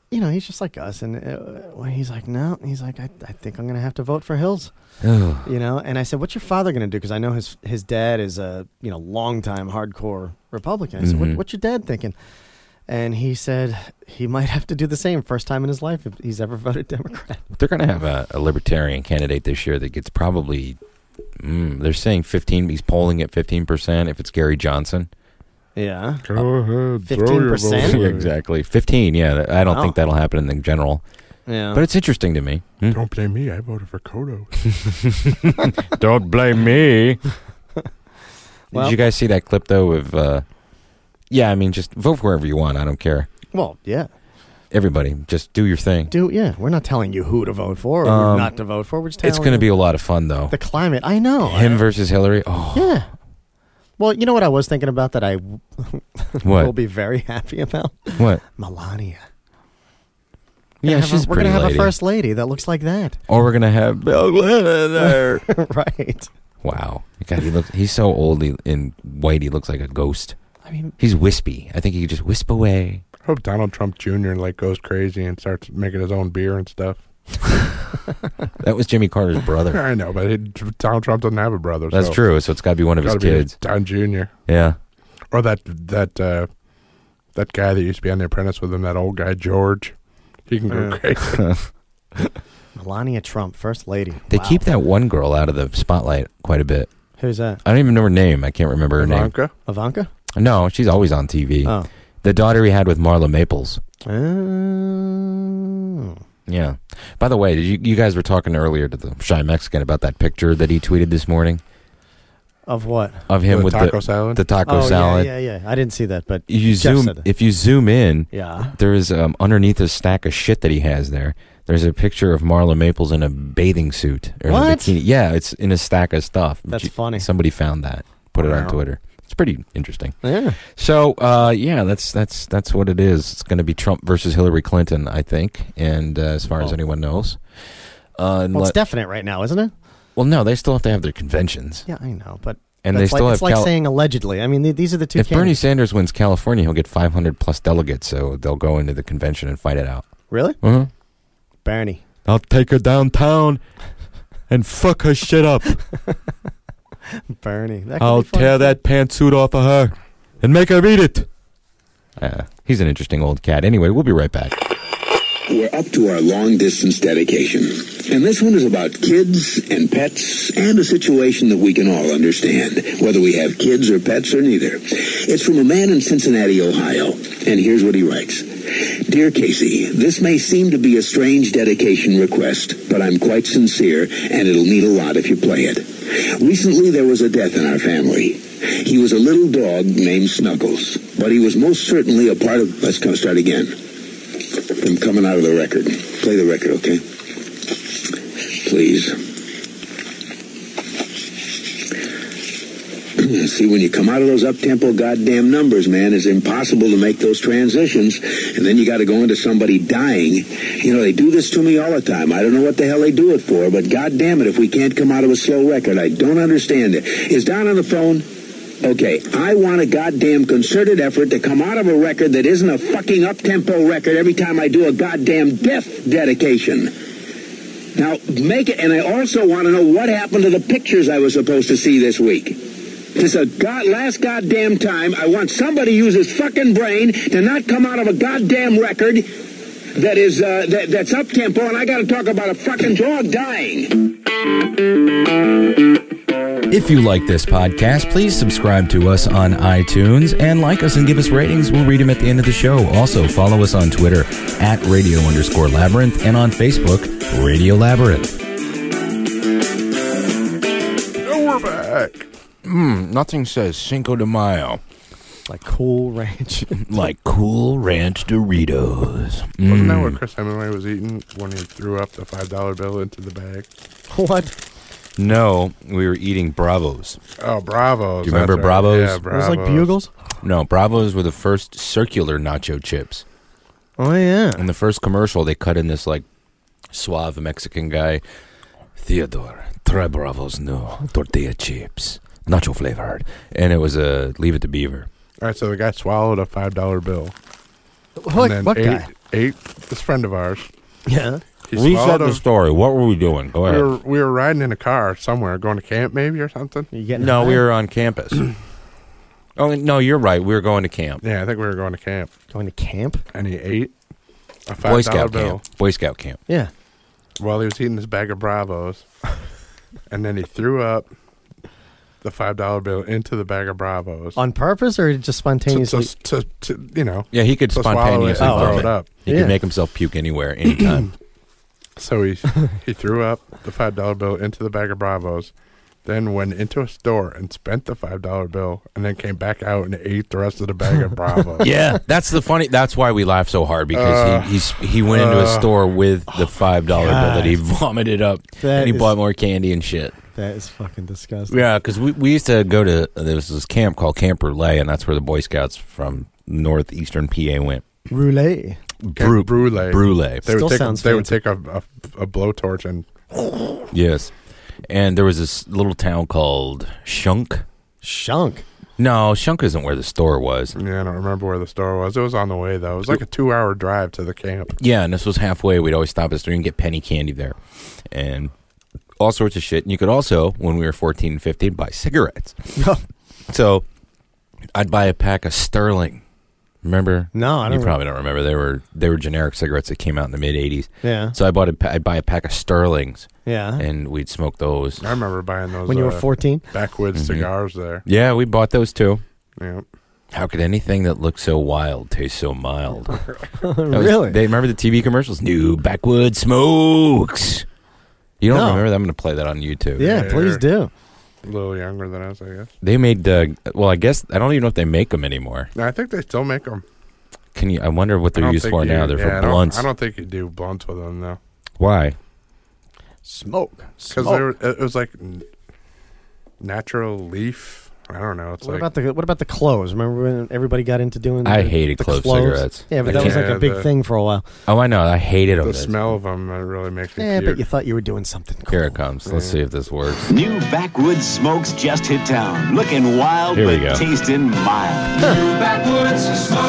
you know, he's just like us. And uh, when he's like, no, he's like, I, I think I'm going to have to vote for Hills. Ugh. You know, and I said, what's your father going to do? Because I know his his dad is a, you know, longtime hardcore Republican. I said, Mhm. what, what's your dad thinking? And he said he might have to do the same first time in his life if he's ever voted Democrat. They're going to have a, a libertarian candidate this year that gets probably, mm, they're saying fifteen, he's polling at fifteen percent if it's Gary Johnson. Yeah. Go ahead. fifteen percent? Yeah, exactly. fifteen, yeah. I don't Wow. think that'll happen in the general. Yeah. But it's interesting to me. Hmm? Don't blame me. I voted for Kodo. Don't blame me. Well- Did you guys see that clip, though, of, uh, yeah, I mean, just vote for whoever you want. I don't care. Well, yeah. Everybody, just do your thing. Do yeah. We're not telling you who to vote for or Um, who not to vote for. We're just telling It's going to you be a lot of fun, though. the climate. I know. Him versus Hillary. Oh, Yeah. Well, you know what I was thinking about that I What? will be very happy about? What? Melania. Yeah, We're gonna have she's a, a We're pretty going to have lady. a first lady that looks like that. Or we're going to have Bill Clinton there. Right. Wow. God, he looks, he's so old he, and white, he looks like a ghost. I mean, He's wispy. I think he could just wisp away. I hope Donald Trump Junior like goes crazy and starts making his own beer and stuff. That was Jimmy Carter's brother. I know, but it, Donald Trump doesn't have a brother. That's so true. So it's got to be one of his gotta be kids. Don Junior Yeah. Or that that uh, that guy that used to be on The Apprentice with him, that old guy George. He can go Yeah. crazy. Melania Trump, first lady. They Wow. keep that one girl out of the spotlight quite a bit. Who's that? I don't even know her name. I can't remember her Ivanka? Ivanka? name. No, she's always on T V. Oh. The daughter he had with Marla Maples. Oh. Yeah. By the way, did you, you guys were talking earlier to the Shy Mexican about that picture that he tweeted this morning Of what? of him The with taco the salad? The taco oh, salad. Yeah, yeah, yeah. I didn't see that, but You Jeff zoom said that. if you zoom in. Yeah. There is um, underneath a stack of shit that he has there. There's a picture of Marla Maples in a bathing suit or in a What? bikini. Yeah, it's in a stack of stuff. That's She- funny. Somebody found that, put it on Wow. Twitter. It's pretty interesting. Yeah. So, uh, yeah, that's that's that's what it is. It's going to be Trump versus Hillary Clinton, I think, and uh, as far as Oh. anyone knows. Uh, Well, it's let- definite right now, isn't it? well, no, they still have to have their conventions, Yeah, I know, but and they that's still like, have. it's like Cal- saying allegedly. I mean, th- these are the two. if Bernie candidates. Sanders wins California, he'll get five hundred plus delegates, so they'll go into the convention and fight it out. Really, Uh-huh. Bernie. I'll take her downtown and fuck her shit up. Bernie. That could I'll be fun. tear that pantsuit off of her and make her eat it. Uh, he's an interesting old cat. Anyway, we'll be right back. We're up to our long-distance dedication. And this one is about kids and pets and a situation that we can all understand, whether we have kids or pets or neither. It's from a man in Cincinnati, Ohio. And here's what he writes. Dear Casey, this may seem to be a strange dedication request, but I'm quite sincere, and it'll mean a lot if you play it. Recently, there was a death in our family. He was a little dog named Snuggles, but he was most certainly a part of... Let's come start again. I'm coming out of the record. Play the record, okay? Please. See, when you come out of those up-tempo goddamn numbers, man, it's impossible to make those transitions, and then you got to go into somebody dying. You know, they do this to me all the time. I don't know what the hell they do it for, but goddamn it, if we can't come out of a slow record, I don't understand it. Is Don on the phone? Okay, I want a goddamn concerted effort to come out of a record that isn't a fucking up-tempo record every time I do a goddamn death dedication. Now, make it, and I also want to know what happened to the pictures I was supposed to see this week. This is a god, last goddamn time I want somebody to use his fucking brain to not come out of a goddamn record that is, uh, that, that's up-tempo, and I gotta talk about a fucking dog dying. If you like this podcast, please subscribe to us on iTunes and like us and give us ratings. We'll read them at the end of the show. Also, follow us on Twitter at radio underscore labyrinth and on Facebook, Radio Labyrinth. Oh, we're back. Mm, nothing says Cinco de Mayo like Cool Ranch. like Cool Ranch Doritos. Wasn't that Mm. what Chris Hemingway was eating when he threw up the five dollar bill into the bag? What? No, we were eating Bravos. Oh, Bravos. Do you remember that's right. Bravos? Yeah, It was Bravos. like Bugles. No, Bravos were the first circular nacho chips. Oh yeah. In the first commercial, they cut in this like suave Mexican guy. Theodore, try Bravos new tortilla chips, nacho flavored, and it was a Leave It to Beaver. All right, so the guy swallowed a five dollar bill. What, and then what ate, guy? ate this friend of ours. Yeah. He Reset swallowed the a- story. What were we doing? Go We ahead. were, we were riding in a car somewhere, going to camp maybe or something. You getting No, high? we were on campus. Oh, no, you're right. We were going to camp. Yeah, I think we were going to camp. Going to camp? And he ate a five Boy dollar Scout bill camp. Boy Scout camp. Yeah. while he was eating his bag of Bravos. And then he threw up the five dollar bill into the bag of Bravos. On purpose or just spontaneously? To, to, to, to, you know. Yeah, he could to swallow spontaneously it and throw vomit. it up. He Yeah. could make himself puke anywhere, anytime. So he he threw up the five dollar bill into the bag of Bravos, then went into a store and spent the five dollar bill, and then came back out and ate the rest of the bag of Bravos. Yeah, that's the funny. That's why we laugh so hard because Uh, he he's, he went into a uh, store with the five dollar bill that he vomited up, That and he is- bought more candy and shit. That is fucking disgusting. Yeah, because we, we used to go to there was this camp called Camp Roulette, and that's where the Boy Scouts from northeastern P A went. Roulette. Bru- Brulee. Brulee. They Still would take, sounds they would fancy. take a, a, a blowtorch and Yes, and there was this little town called Shunk. Shunk. No, Shunk isn't where the store was. yeah, I don't remember where the store was. It was on the way though. It was like a two hour drive to the camp. Yeah, and this was halfway. We'd always stop at the store and get penny candy there, and all sorts of shit. And you could also, when we were fourteen and fifteen, buy cigarettes. So I'd buy a pack of Sterling. Remember? No, I don't You probably don't remember. They were they were generic cigarettes that came out in the mid eighties. Yeah. So I bought a pa- I'd buy a pack of Sterlings. Yeah. And we'd smoke those. I remember buying those When you were uh, fourteen? backwoods Mhm. cigars there. Yeah, we bought those too. Yeah. How could anything that looks so wild taste so mild? That was- Really? They remember the T V commercials? New backwoods smokes. You don't No. remember that? I'm going to play that on YouTube. Yeah, Yeah, please you're- do. A little younger than us, I guess. They made, uh, well, I guess, I don't even know if they make them anymore. No, I think they still make them. Can you, I wonder what I they're don't used think for you- now. They're yeah, I for don't- blunts. I don't think you do blunts with them though. Why? Smoke. Because it was like n- natural leaf. I don't know. It's What like about the what about the clothes? Remember when everybody got into doing? I the, hated the clove cloves? cigarettes. Yeah, but I that was like can't- a big the- thing for a while. Oh, I know. I hated them. the smell of them uh, really makes me Yeah, puke. but you thought you were doing something cool. Here it comes. Let's see if this works. New backwoods smokes just hit town. Looking wild, Here we but go. tasting mild. New backwoods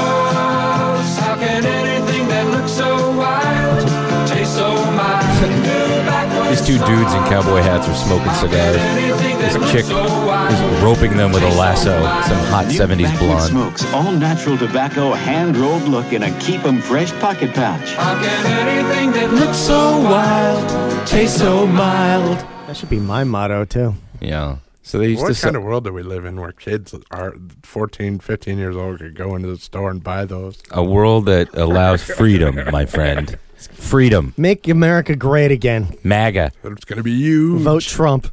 smokes. How can anything that looks so wild taste so mild? New backwoods These two dudes in cowboy hats are smoking cigars. This chick is roping them with a lasso. Some hot New seventies Backwoods blonde. Smokes, all natural tobacco, hand-rolled look in a keep 'em fresh pocket pouch. How can anything that looks so wild taste so mild? That should be my motto too. Yeah. So they used What to kind sell- of world do we live in where kids are fourteen, fifteen years old could go into the store and buy those? a world that allows freedom, my friend. Freedom. Make America great again. MAGA. It's going to be you. Vote Trump.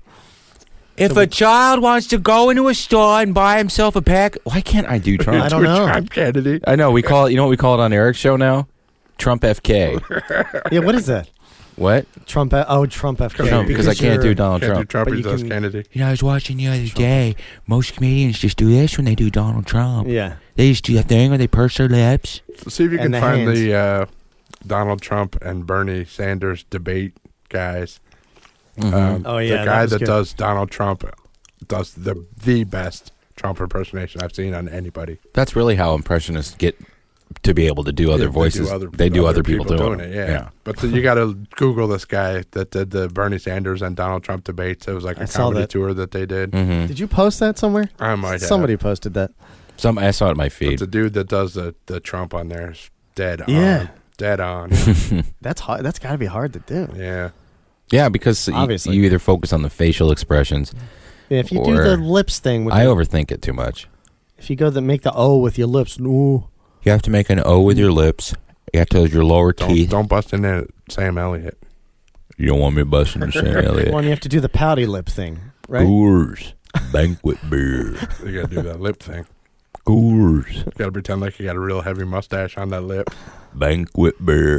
If a child wants to go into a store and buy himself a pack, why can't I do Trump? I don't know. Trump Kennedy. I know. We call it. You know what we call it on Eric's show now? Trump F K. Yeah, what is that? What? Trump. Oh, Trump F K. Trump, because I can't do Donald Can't do Trump. Trump, But he you does can- Kennedy. You know, I was watching the other day. Most comedians just do this when they do Donald Trump. Yeah. They just do that thing where they purse their lips. So see if you And can the find hands. the uh, Donald Trump and Bernie Sanders debate guys. Mhm. Um, Oh, yeah, the that guy was that, good. does Donald Trump does the the best Trump impersonation I've seen on anybody. That's really how impressionists get to be able to do other Yeah, voices. They do other, people, doing it. Yeah, but the, you got to Google this guy that did the Bernie Sanders and Donald Trump debates. It was like I a saw comedy that. tour that they did. Mhm. Did you post that somewhere? I might have. Somebody posted that. Some I saw it in my But feed. the dude that does the, the Trump on there is dead Yeah. on. Dead on. That's hard. That's got to be hard to do. yeah. Yeah, because you, Obviously. you either focus on the facial expressions. Yeah, if you do Or- the lips thing, with I the, overthink it too much. if you go to make the O with your lips, ooh, You have to make an O with your lips. You have to use your lower Don't, teeth. don't bust in there at Sam Elliott. You don't want me busting the Sam Elliott. well, and you have to do the pouty lip thing, right? Coors Banquet Beer. You got to do that lip thing. Coors You got to pretend like you got a real heavy mustache on that lip. Banquet Beer.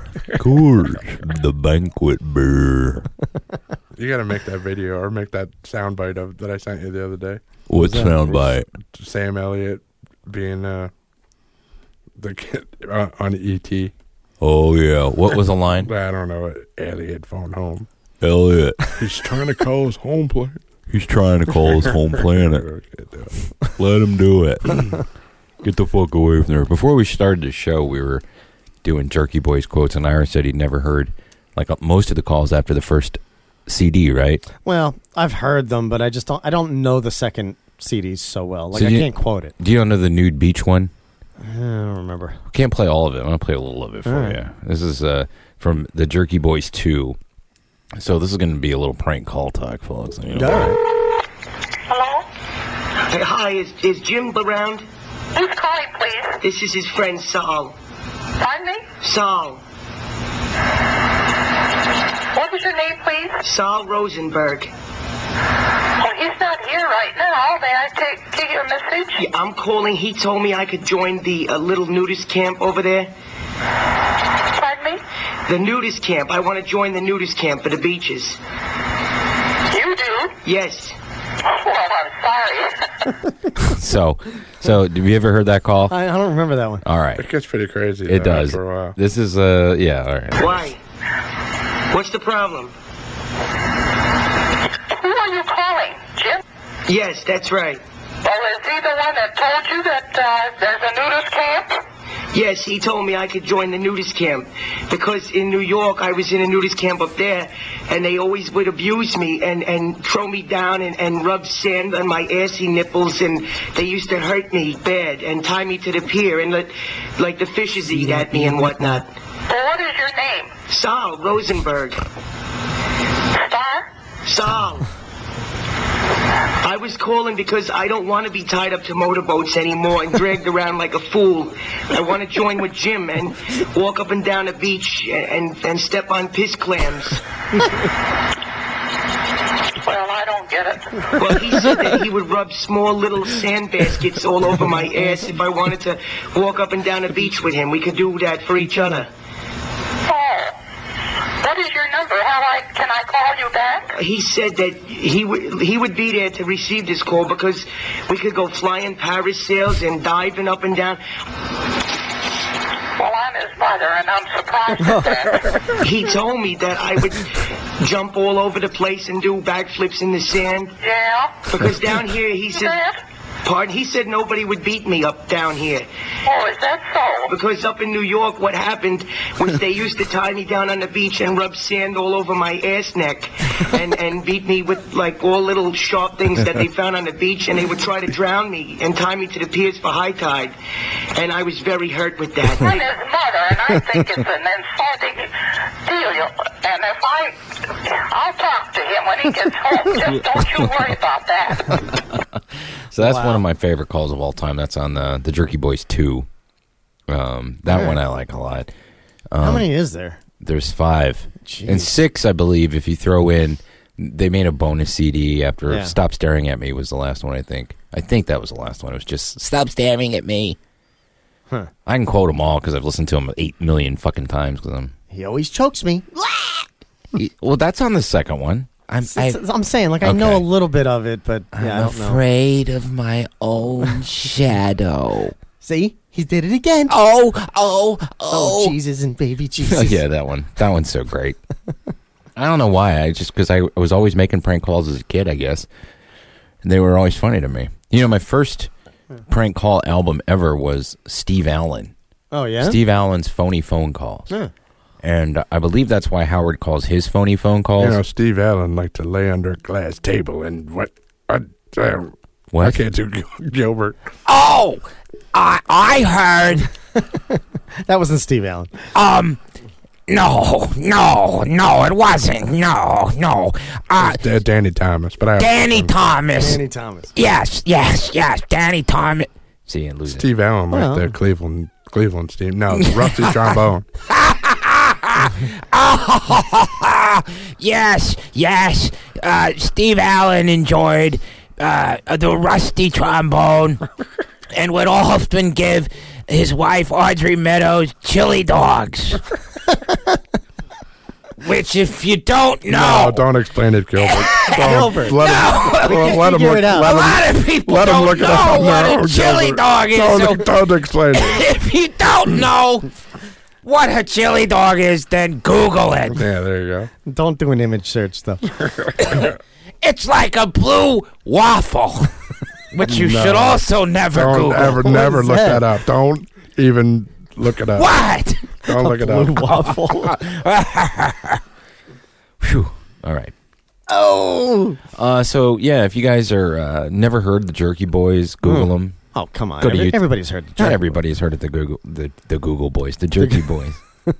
Coors the Banquet Beer. You got to make that video or make that soundbite of that I sent you the other day. What soundbite? Sam Elliott being uh, the kid uh, on E T. Oh yeah. What was the line? I don't know. Elliott phone home. Elliot. He's trying to call his home planet. He's trying to call his home planet. Let him do it. Get the fuck away from there. Before we started the show, we were doing Jerky Boys quotes, and Ira said he'd never heard like uh, most of the calls after the first C D, right? Well, I've heard them, but I just don't. I don't know the second C Ds so well. Like So I you- can't quote it. Do you know the Nude Beach one? I don't remember. Can't play all of it. I'm gonna play a little of it for All right. you. This is uh, from the Jerky Boys two. So this is gonna be a little prank call talk, folks. You know. All right. Hello? Hey, hi, is, is Jim around? Who's calling, please? This is his friend Saul. Pardon me? Saul. What was your name, please? Saul Rosenberg. Oh, he's not here right now. May I take, take your message? Yeah, I'm calling. He told me I could join the uh, little nudist camp over there. Pardon me? The nudist camp. I want to join the nudist camp for the beaches. You do? Yes. Well, I'm sorry. So, so have you ever heard that call? I, I don't remember that one. All right, It gets pretty crazy. it though, does. After a while. This is uh, yeah, all right. Why? What's the problem? Who are you calling? Jim? Yes, that's right. Well, is he the one that told you that uh, there's a nudist camp? Yes, he told me I could join the nudist camp because in New York I was in a nudist camp up there and they always would abuse me and, and throw me down and, and rub sand on my assy nipples and they used to hurt me bad and tie me to the pier and let like the fishes eat at me and whatnot. Well, what is your name? Saul Rosenberg. Star? Saul. I was calling because I don't want to be tied up to motorboats anymore and dragged around like a fool. I want to join with Jim and walk up and down the beach and, and, and step on piss clams. Well, I don't get it. Well, he said that he would rub small little sand baskets all over my ass if I wanted to walk up and down the beach with him. We could do that for each other. Oh. What is your number? How I can I call you back? He said that he would he would be there to receive this call because we could go flying parasails and diving up and down. Well, I'm his mother, and I'm surprised at that. He told me that I would jump all over the place and do backflips in the sand. Yeah? Because down here, he said... That? Pardon? He said nobody would beat me up down here. Oh, is that so? Because up in New York, what happened was they used to tie me down on the beach and rub sand all over my ass neck and, and beat me with, like, all little sharp things that they found on the beach, and they would try to drown me and tie me to the piers for high tide. And I was very hurt with that. I'm his mother, and I think it's an insulting deal. And if I... I'll talk to him when he gets home. Just don't you worry about that. So that's Wow. one of my favorite calls of all time. That's on the the Jerky Boys two. Um, that All one right. I like a lot. Um, How many is there? There's five. Jeez. And six, I believe, if you throw in, they made a bonus C D after Yeah. Stop Staring at Me was the last one, I think. I think that was the last one. It was just, Stop Staring at Me. Huh. I can quote them all because I've listened to them eight million fucking times. Cause I'm, He always chokes me. well, that's on the second one. I'm, I, It's- I'm saying, like, I know Okay. a little bit of it, but yeah, I I'm don't know. afraid of my own shadow. See? He did it again. Oh, oh, Oh, oh. Jesus and baby Jesus. Oh, yeah, that one. That one's so great. I don't know why. I just because I, I was always making prank calls as a kid, I guess. And they were always funny to me. You know, my first prank call album ever was Steve Allen. Oh, yeah? Steve Allen's phony phone calls. Huh. And I believe that's why Howard calls his phony phone calls. You know, Steve Allen liked to lay under a glass table and what? I, um, What? I can't do Gil- Gilbert. Oh, I I heard. That wasn't Steve Allen. Um, no, no, no, it wasn't. No, no. Uh, Uh, Danny Thomas, but I Danny Thomas. Danny Thomas. Yes, yes, yes. Danny Thomas. See, and lose it. Steve Allen like Well. the Cleveland Cleveland Steve. No, the rusty trombone. Yes, yes. Uh, Steve Allen enjoyed uh, the rusty trombone and would often give his wife Audrey Meadows chili dogs. Which, if you don't know, No, don't explain it, Gilbert. Don't, Gilbert. Let him, We can let him figure look, it out. let a him, lot of people let him don't look it up know on what their a own, chili Gilbert. dog is. Don't, so don't explain it. if you don't know what a chili dog is, then Google it. Yeah, there you go. Don't do an image search, though. It's like a blue waffle, which you No. should also never Don't Google. ever, never is look that? that up. Don't even look it up. What? Go look it Blue up. waffle. Whew. All right. Oh. Uh, so yeah, if you guys are uh, never heard the Jerky Boys, Google Hmm. them. Oh, come on. Go to Every- YouTube. everybody's heard the Not Jerky everybody's heard of the Google the, the Google Boys, the Jerky Boys.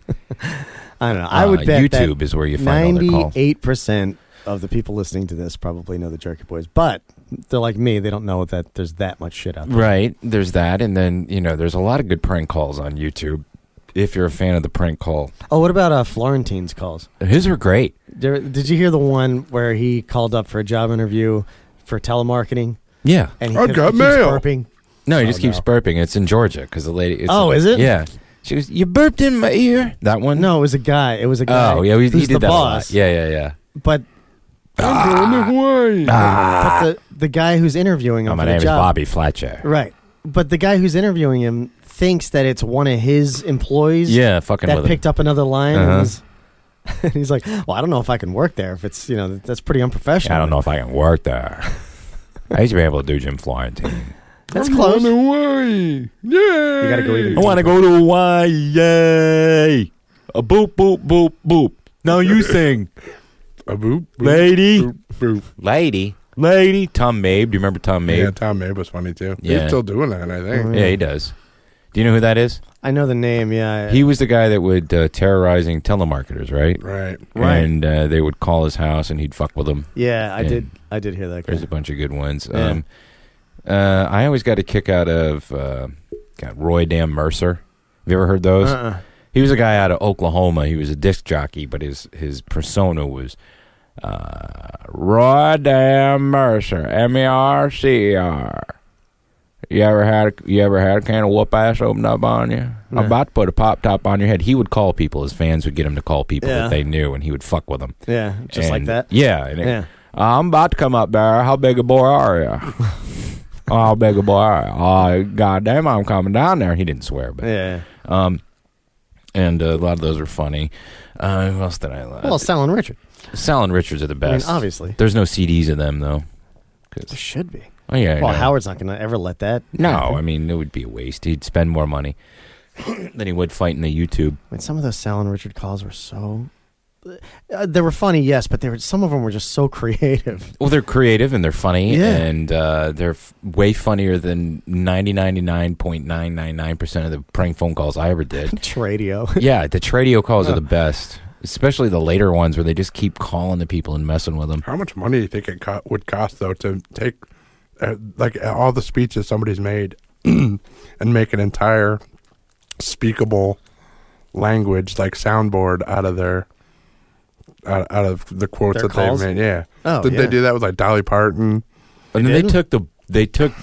I don't know. I would Uh, bet YouTube that is where you find all their calls. ninety-eight percent of the people listening to this probably know the Jerky Boys, but they're like me. They don't know that there's that much shit out there. Right. There's that, and then you know, there's a lot of good prank calls on YouTube. If you're a fan of the prank call, Oh, what about uh, Florentine's calls? his are great. Did, did you hear the one where he called up for a job interview for telemarketing? Yeah. And he I kept- got he keeps mail. burping. No, he Oh, just keeps no. burping. It's in Georgia because the lady. It's Oh, is it? Yeah. She was. You burped in my ear. That one. No, it was a guy. It was a guy. Oh yeah, he, he who's did the that boss. a lot. Yeah, yeah, yeah. But I'm going away. Ah. but the the guy who's interviewing him Oh, my for the name is job, Bobby Fletcher. Right. But the guy who's interviewing him thinks that it's one of his employees. Yeah, fucking that with him. picked up another line. Uh-huh. And, was, and he's like, "Well, I don't know if I can work there. If it's you know that's pretty unprofessional." I don't know if I can work there. I used to be able to do Jim Florentine. That's I'm close. going away. Yeah. You got to go even. I want to go to Hawaii. A boop, boop, boop, boop. Now you sing. A boop, boop, Lady. boop, boop. Lady. Lady. Tom Mabe. Do you remember Tom Mabe? Yeah, Tom Mabe was funny too. Yeah. He's still doing that, I think. Yeah, he does. Do you know who that is? I know the name. Yeah. He was the guy that would uh, terrorizing telemarketers, right? Right. Right. And uh, they would call his house, and he'd fuck with them. Yeah, I And did. I did hear that. Guy. There's a bunch of good ones. Yeah. Um, uh, I always got a kick out of uh, God, Roy Dam Mercer. Have you ever heard those? Uh-uh. He was a guy out of Oklahoma. He was a disc jockey, but his his persona was uh, Roy Dam Mercer, M E R C R. You ever had a, you ever had a can of whoop ass opened up on you? No. I'm about to put a pop top on your head. He would call people. His fans would get him to call people Yeah. that they knew, and he would fuck with them. Yeah, just like And- that. Yeah, and it- Yeah. I'm about to come up there. How big a boy are you? Oh, how big a boy are you? Oh, goddamn, I'm coming down there. He didn't swear, but Yeah. um, and uh, a lot of those are funny. Uh, who else did I love? Well, Sal and Richard. Sal and Richards are the best. I mean, obviously. There's no C Ds of them though. There should be. Oh yeah. I Well, know. Howard's not going to ever let that. No, happen. I mean it would be a waste. He'd spend more money than he would fighting the YouTube. I mean, some of those Sal and Richard calls were so. Uh, they were funny, yes, but they were some of them were just so creative. Well, they're creative and they're funny, Yeah. and uh, they're f- way funnier than ninety ninety-nine point nine nine nine percent of the prank phone calls I ever did. Tradio. Yeah, the Tradio calls are the best, especially the later ones where they just keep calling the people and messing with them. How much money do you think it co- would cost though to take uh, like all the speeches somebody's made and make an entire speakable language like soundboard out of their out, out of the quotes Their that calls? they've made? Yeah. Oh, Did yeah. they do that with like Dolly Parton? And then They they did? took the they took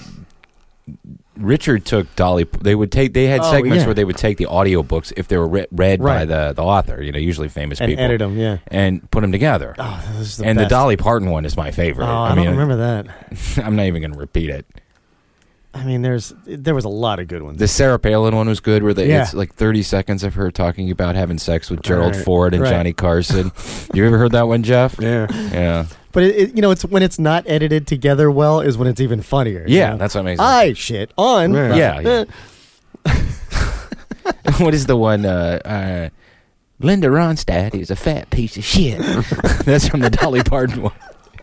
Richard took Dolly. They would take. They had Oh, segments yeah. where they would take the audio books if they were re- read by Right. the the author. You know, usually famous And people, edit 'em, yeah. and put them together. Oh, this is the and best. the Dolly Parton one is my favorite. Oh, I, I mean, don't remember that. I'm not even going to repeat it. I mean, there's there was a lot of good ones. The Sarah Palin one was good, where they, Yeah. it's like thirty seconds of her talking about having sex with Gerald Right, Ford and right. Johnny Carson. You ever heard that one, Jeff? Yeah. Yeah. But it, it, you know, it's when it's not edited together well is when it's even funnier. you Yeah, know? that's what makes it. I shit on. Yeah. Yeah, yeah. Eh. What is the one? Uh, uh, Linda Ronstadt is a fat piece of shit. That's from the Dolly Parton one.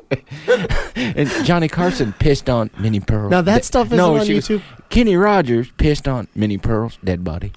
And Johnny Carson pissed on Minnie Pearl. Now that Dead- stuff isn't no, on she was- YouTube? Kenny Rogers pissed on Minnie Pearl's dead body.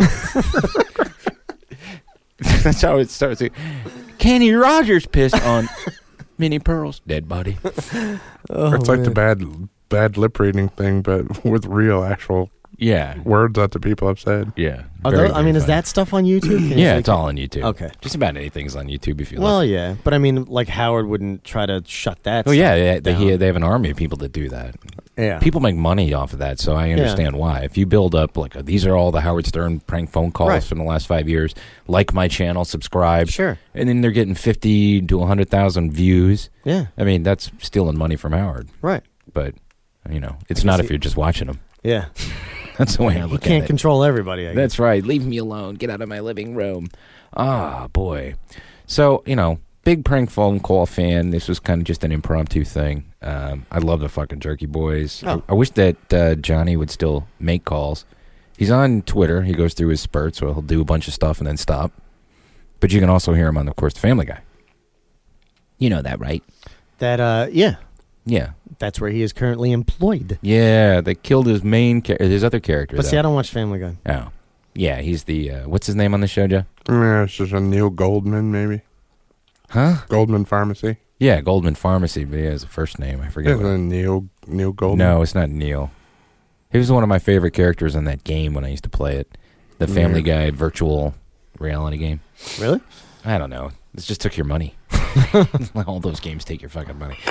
That's how it starts. Kenny Rogers pissed on Minnie Pearl's dead body. Oh, it's like the man. bad bad lip reading thing, but with real actual Yeah. words that the people have said. Yeah. Are Very, those- I very mean, is funny. that stuff on YouTube? Can you Yeah, like- it's all on YouTube. Okay. Just about anything's on YouTube if you Well, look. yeah, but I mean, like Howard wouldn't try to shut that. Well, stuff yeah, they, they, down. he- they have an army of people that do that. Yeah. People make money off of that, so I understand why. If you build up, like, uh, these are all the Howard Stern prank phone calls Right. from the last five years, like my channel, subscribe. Sure. And then they're getting fifty to one hundred thousand views. Yeah. I mean, that's stealing money from Howard. Right. But, you know, it's I can not see- if you're just watching them. Yeah. That's the way I You look can't at it. control everybody. I guess. That's right. Leave me alone. Get out of my living room. Ah, boy. So, you know, big prank phone call fan. This was kind of just an impromptu thing. Um, I love the fucking Jerky Boys. Oh. I, I wish that uh, Johnny would still make calls He's on Twitter. He goes through his spurts, so he'll do a bunch of stuff and then stop. But you can also hear him on, of course, The Family Guy. You know that, right? That, uh, yeah. Yeah. That's where he is currently employed. Yeah, they killed his main, char- his other character. But though. see, I don't watch Family Guy. Oh. Yeah, he's the, uh, what's his name on the show, Joe? Yeah, it's just a Neil Goldman, maybe. Huh? Goldman Pharmacy. Yeah, Goldman Pharmacy, but he has a first name. I forget. Isn't it Neil, Neil Goldman? No, it's not Neil. He was one of my favorite characters in that game when I used to play it. The Family Yeah. Guy virtual reality game. Really? I don't know. This just took your money. All those games take your fucking money.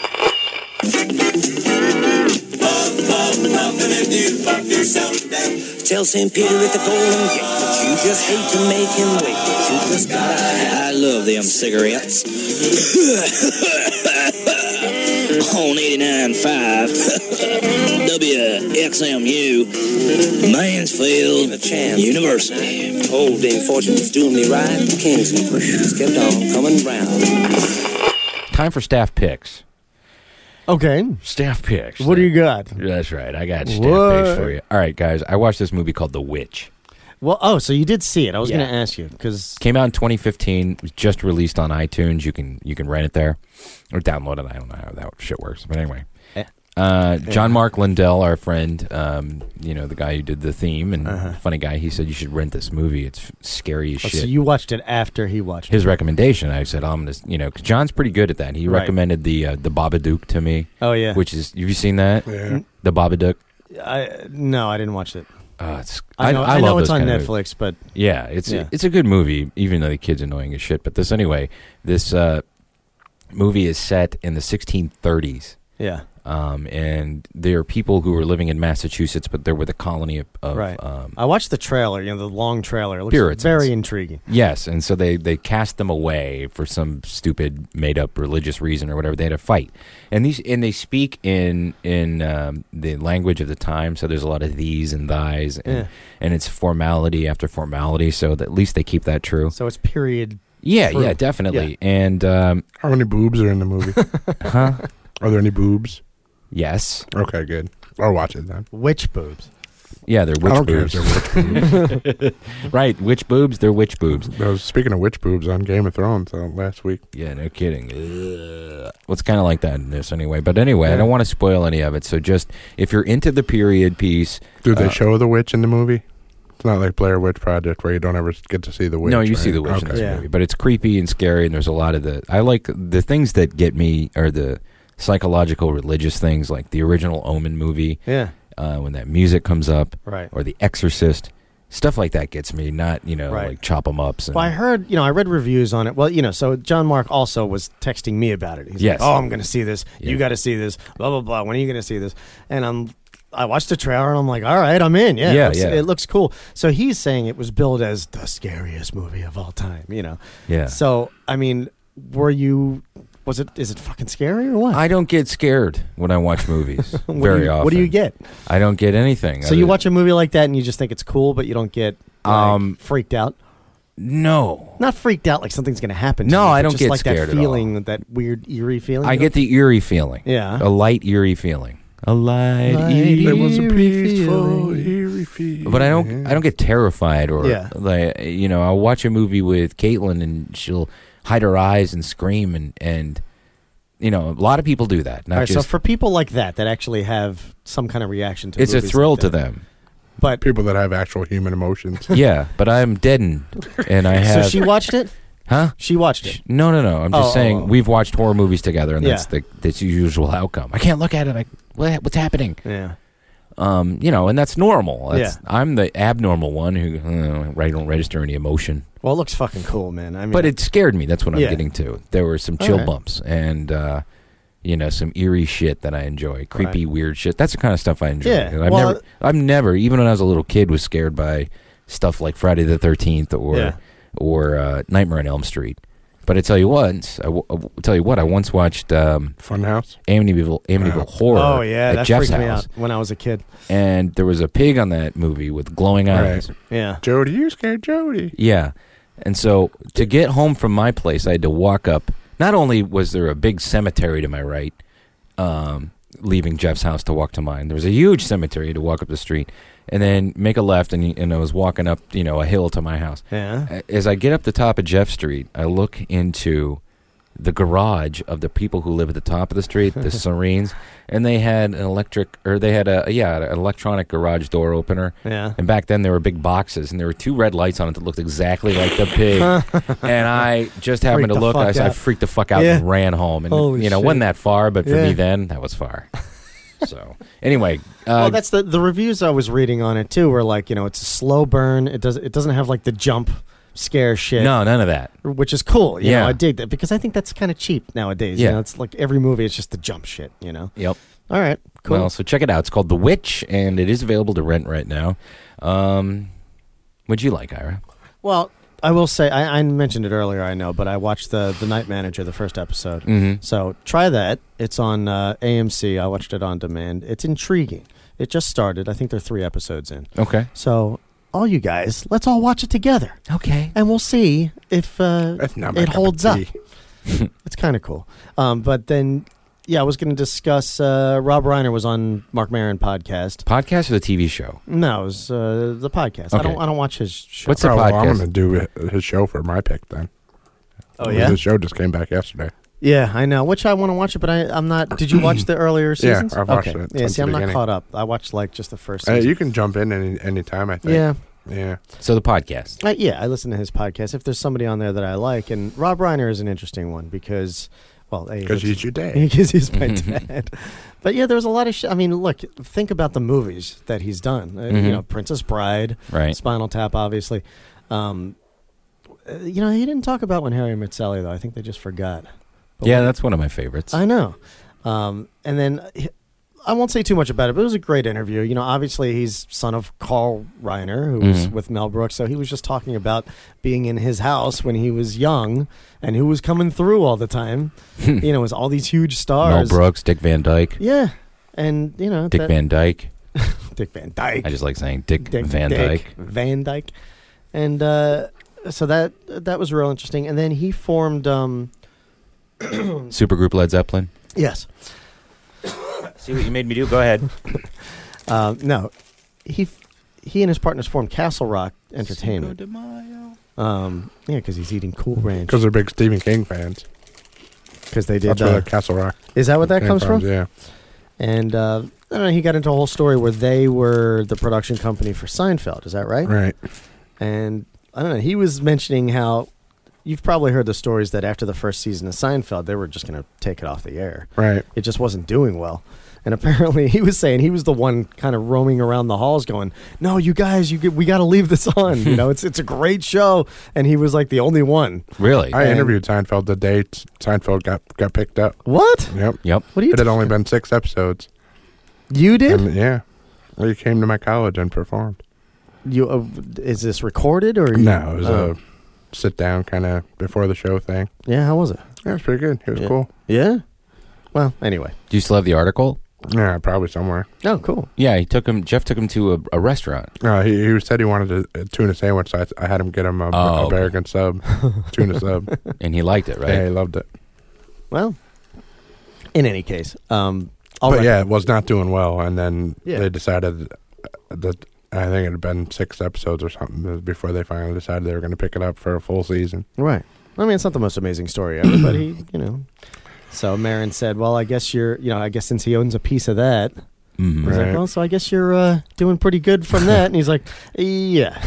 Tell Saint Peter at the Golden Gate that you just hate to make him wait. You just gotta. I love them cigarettes. On eighty-nine point five W X M U Mansfield University. Old Dame Fortune was doing me right. The Kings and just kept on coming round. Time for staff picks. Okay. Staff picks. What do you got? That's right. I got staff What? picks for you. All right, guys. I watched this movie called The Witch. Well, oh, so you did see it. I was Yeah. going to ask you because Came out in twenty fifteen. It was just released on iTunes. You can you can rent it there or download it. I don't know how that shit works, but anyway. Uh, John Mark Lindell, our friend, um, you know, the guy who did the theme and Uh-huh. funny guy, he said you should rent this movie. It's scary as oh, shit. so you watched it after he watched His it. recommendation, I said, I'm gonna, you know, because John's pretty good at that. He Right. recommended the uh, the Babadook to me. Oh, yeah. which is have you seen that? Yeah. The Babadook. I no, I didn't watch it. Uh, it's, I know, I love know it's those on kind of Netflix, but yeah, it's yeah. it's a good movie, even though the kid's annoying as shit. But this anyway, this uh, movie is set in the sixteen thirties. Yeah. Um, and there are people who are living in Massachusetts, but they're with a colony of, of right. um, I watched the trailer. You know, the long trailer. It looks Puritans. very intriguing. Yes, and so they, they cast them away for some stupid made up religious reason or whatever. They had a fight, and these and they speak in in um, the language of the time. So there's a lot of these and thys, and, Yeah. and it's formality after formality. So that at least they keep that true. So it's period. Yeah, true. yeah, definitely. Yeah. And um, How many boobs are in the movie? huh? Are there any boobs? Yes. Okay, good. I'll watch it then. Witch boobs. Yeah, they're witch I don't care boobs. if they're witch boobs. Right, witch boobs. They're witch boobs. I was speaking of witch boobs on Game of Thrones uh, last week. Yeah, no kidding. Ugh. Well, it's kind of like that in this anyway. But anyway, I Yeah. don't want to spoil any of it. So just if you're into the period piece, Do they uh, show the witch in the movie? It's not like Blair Witch Project where you don't ever get to see the witch. no, you right? see the witch in Okay. this Yeah. movie, but it's creepy and scary, and there's a lot of the. I like the things that get me are the psychological, religious things, like the original Omen movie. Yeah. Uh, when that music comes up, Right. or The Exorcist, stuff like that gets me. Not you know Right. like chop 'em ups. And, Well, I heard, you know, I read reviews on it. Well, you know, so John Mark also was texting me about it. He's Yes. like, oh, I'm going to see this. Yeah. You got to see this. Blah, blah, blah. When are you going to see this? And I'm, I watched the trailer and I'm like, all right, I'm in. Yeah. Yeah, it, looks, yeah. it looks cool. So he's saying it was billed as the scariest movie of all time, you know? Yeah. So, I mean, were you, was it, is it fucking scary or what? I don't get scared when I watch movies What very do you, often. What do you get? I don't get anything. So you other- watch a movie like that and you just think it's cool, but you don't get like, Um, freaked out? No. Not freaked out like something's going to happen to No, you, I but don't just get like scared that at all. feeling, that weird eerie feeling. I you get know? the eerie feeling. Yeah. A light eerie feeling. A light, Light eerie. There was a peaceful, feeling. eerie feeling. But I don't. I don't get terrified or Yeah. like you know. I'll watch a movie with Caitlin and she'll hide her eyes and scream and and you know a lot of people do that. Not All right, just so for people like that that actually have some kind of reaction to it's a movies thrill like to that. them. But People that have actual human emotions. Yeah, but I'm deadened and I so have. she watched it. Huh? She watched it. No, no, no. I'm just Oh, saying oh, oh. we've watched horror movies together, and that's Yeah. the that's the usual outcome. I can't look at it. I, what, what's happening? Yeah. Um, you know, and that's normal. That's, Yeah. I'm the abnormal one who uh, I don't register any emotion. Well, it looks fucking cool, man. I mean, But it scared me. That's what I'm Yeah. getting to. There were some All chill right. bumps and, uh, you know, some eerie shit that I enjoy. Creepy, Right. weird shit. That's the kind of stuff I enjoy. Yeah, 'Cause I've well, never, I've never, even when I was a little kid, was scared by stuff like Friday the thirteenth or Yeah. or uh, Nightmare on Elm Street. But I tell you what, I, w- I w- tell you what, I once watched um, Funhouse, Amityville, Amityville Horror. oh yeah, at that Jeff's freaked me house, out when I was a kid. and there was a pig on that movie with glowing eyes. Right. Yeah. Jody, you scared Jody. Yeah. And so to get home from my place, I had to walk up. Not only was there a big cemetery to my right, um, leaving Jeff's house to walk to mine. There was a huge cemetery to walk up the street, and then make a left, and, and I was walking up, you know, a hill to my house. Yeah. As I get up the top of Jeff Street, I look into the garage of the people who live at the top of the street, the Serenes, and they had an electric, or they had a, yeah, an electronic garage door opener. Yeah. And back then there were big boxes, and there were two red lights on it that looked exactly like the pig. And I just happened Freaked to the look, fuck I, I out. freaked the fuck out Yeah. and ran home. And, Holy you know, shit. wasn't that far, but for Yeah. me then, that was far. So, anyway. Uh, well, that's the the reviews I was reading on it too. Were like, you know, it's a slow burn. It does it doesn't have like the jump scare shit. No, none of that. Which is cool. You Yeah. know, I dig that because I think that's kind of cheap nowadays. Yeah. You know, it's like every movie, it's just the jump shit. You know. Yep. All right. Cool. Well, so check it out. It's called The Witch, and it is available to rent right now. Um, what'd you like, Ira? Well, I will say I, I mentioned it earlier. I know, but I watched the the Night Manager, the first episode. Mhm. So try that. It's on uh, A M C. I watched it on demand. It's intriguing. It just started. I think they're three episodes in. Okay. So all you guys, let's all watch it together. Okay. And we'll see if uh, That's not my it cup of holds up. tea. It's kind of cool. Um, but then, yeah, I was going to discuss. Uh, Rob Reiner was on Mark Maron podcast. Podcast or the T V show? No, it was uh, the podcast. I Okay. don't. I don't watch his show. What's the Oh, well, I'm podcast? going to do his show for my pick then. Oh, yeah? His show just came back yesterday. Yeah, I know. Which I want to watch it, but I, I'm not. Did you watch the earlier Yeah, seasons? I've watched okay. it Yeah, since see, the I'm not beginning. caught up. I watched like just the first Uh, season. you can jump in any any time. I think. Yeah. Yeah. So the podcast. Uh, yeah, I listen to his podcast. If there's somebody on there that I like, and Rob Reiner is an interesting one because, well, A, 'Cause it's- he's your dad. Because he's my dad. But yeah, there's a lot of. Sh- I mean, look, think about the movies that he's done. Uh, Mhm. You know, Princess Bride, Right. Spinal Tap, obviously. Um, uh, you know, he didn't talk about When Harry Met Sally, though. I think they just forgot. But Yeah, when- that's one of my favorites. I know. Um, and then uh, I won't say too much about it, but it was a great interview. You know, obviously he's son of Carl Reiner, who was Mhm. with Mel Brooks. So he was just talking about being in his house when he was young and who was coming through all the time. You know, it was all these huge Mel stars. Brooks, Dick Van Dyke. Yeah. And, you know. Dick that- Van Dyke. Dick Van Dyke. I just like saying Dick, Dick Van Dick Dyke. Van Dyke. And uh, so that that was real interesting. And then he formed. Um, Supergroup Led Zeppelin. yes. See what you made me do? Go ahead. Um, no, he he and his partners formed Castle Rock Entertainment. Um, yeah, because he's eating Cool Ranch. Because they're big Stephen King fans. Because they did. That's where uh, the Castle Rock. Is that what that came comes from? Yeah. And uh, I don't know. He got into a whole story where they were the production company for Seinfeld. Is that right? Right. And I don't know. He was mentioning how you've probably heard the stories that after the first season of Seinfeld, they were just going to take it off the air. Right. It just wasn't doing well. And apparently, he was saying he was the one kind of roaming around the halls, going, "No, you guys, you get, we got to leave this on. You know, it's it's a great show." And he was like the only one. Really? I And- interviewed Seinfeld the day t- Seinfeld got, got picked up. What? Yep. Yep. What are you? It had talking- only been six episodes. You did? And, yeah. Well, he came to my college and performed. You uh, is this recorded or? No, it was Oh. a sit down kind of before the show thing. Yeah, how was it? Yeah, it was pretty good. It was Yeah. cool. Yeah. Well, anyway. Do you still have the article? Yeah, probably somewhere. Oh, cool. Yeah, he took him. Jeff took him to a, a restaurant. No, he, he said he wanted a, a tuna sandwich, so I, I had him get him a, Oh, a okay. American sub, tuna sub. And he liked it, right? Yeah, he loved it. Well, in any case, um, I'll but rec- yeah, it was not doing well, and then Yeah. they decided that I think it had been six episodes or something before they finally decided they were going to pick it up for a full season. Right. I mean, it's not the most amazing story ever, but he, you know. So Marin said, "Well, I guess you're, you know, I guess since he owns a piece of that." Mhm. He's like, Right. "Well, so I guess you're uh, doing pretty good from that." And he's like, "Yeah."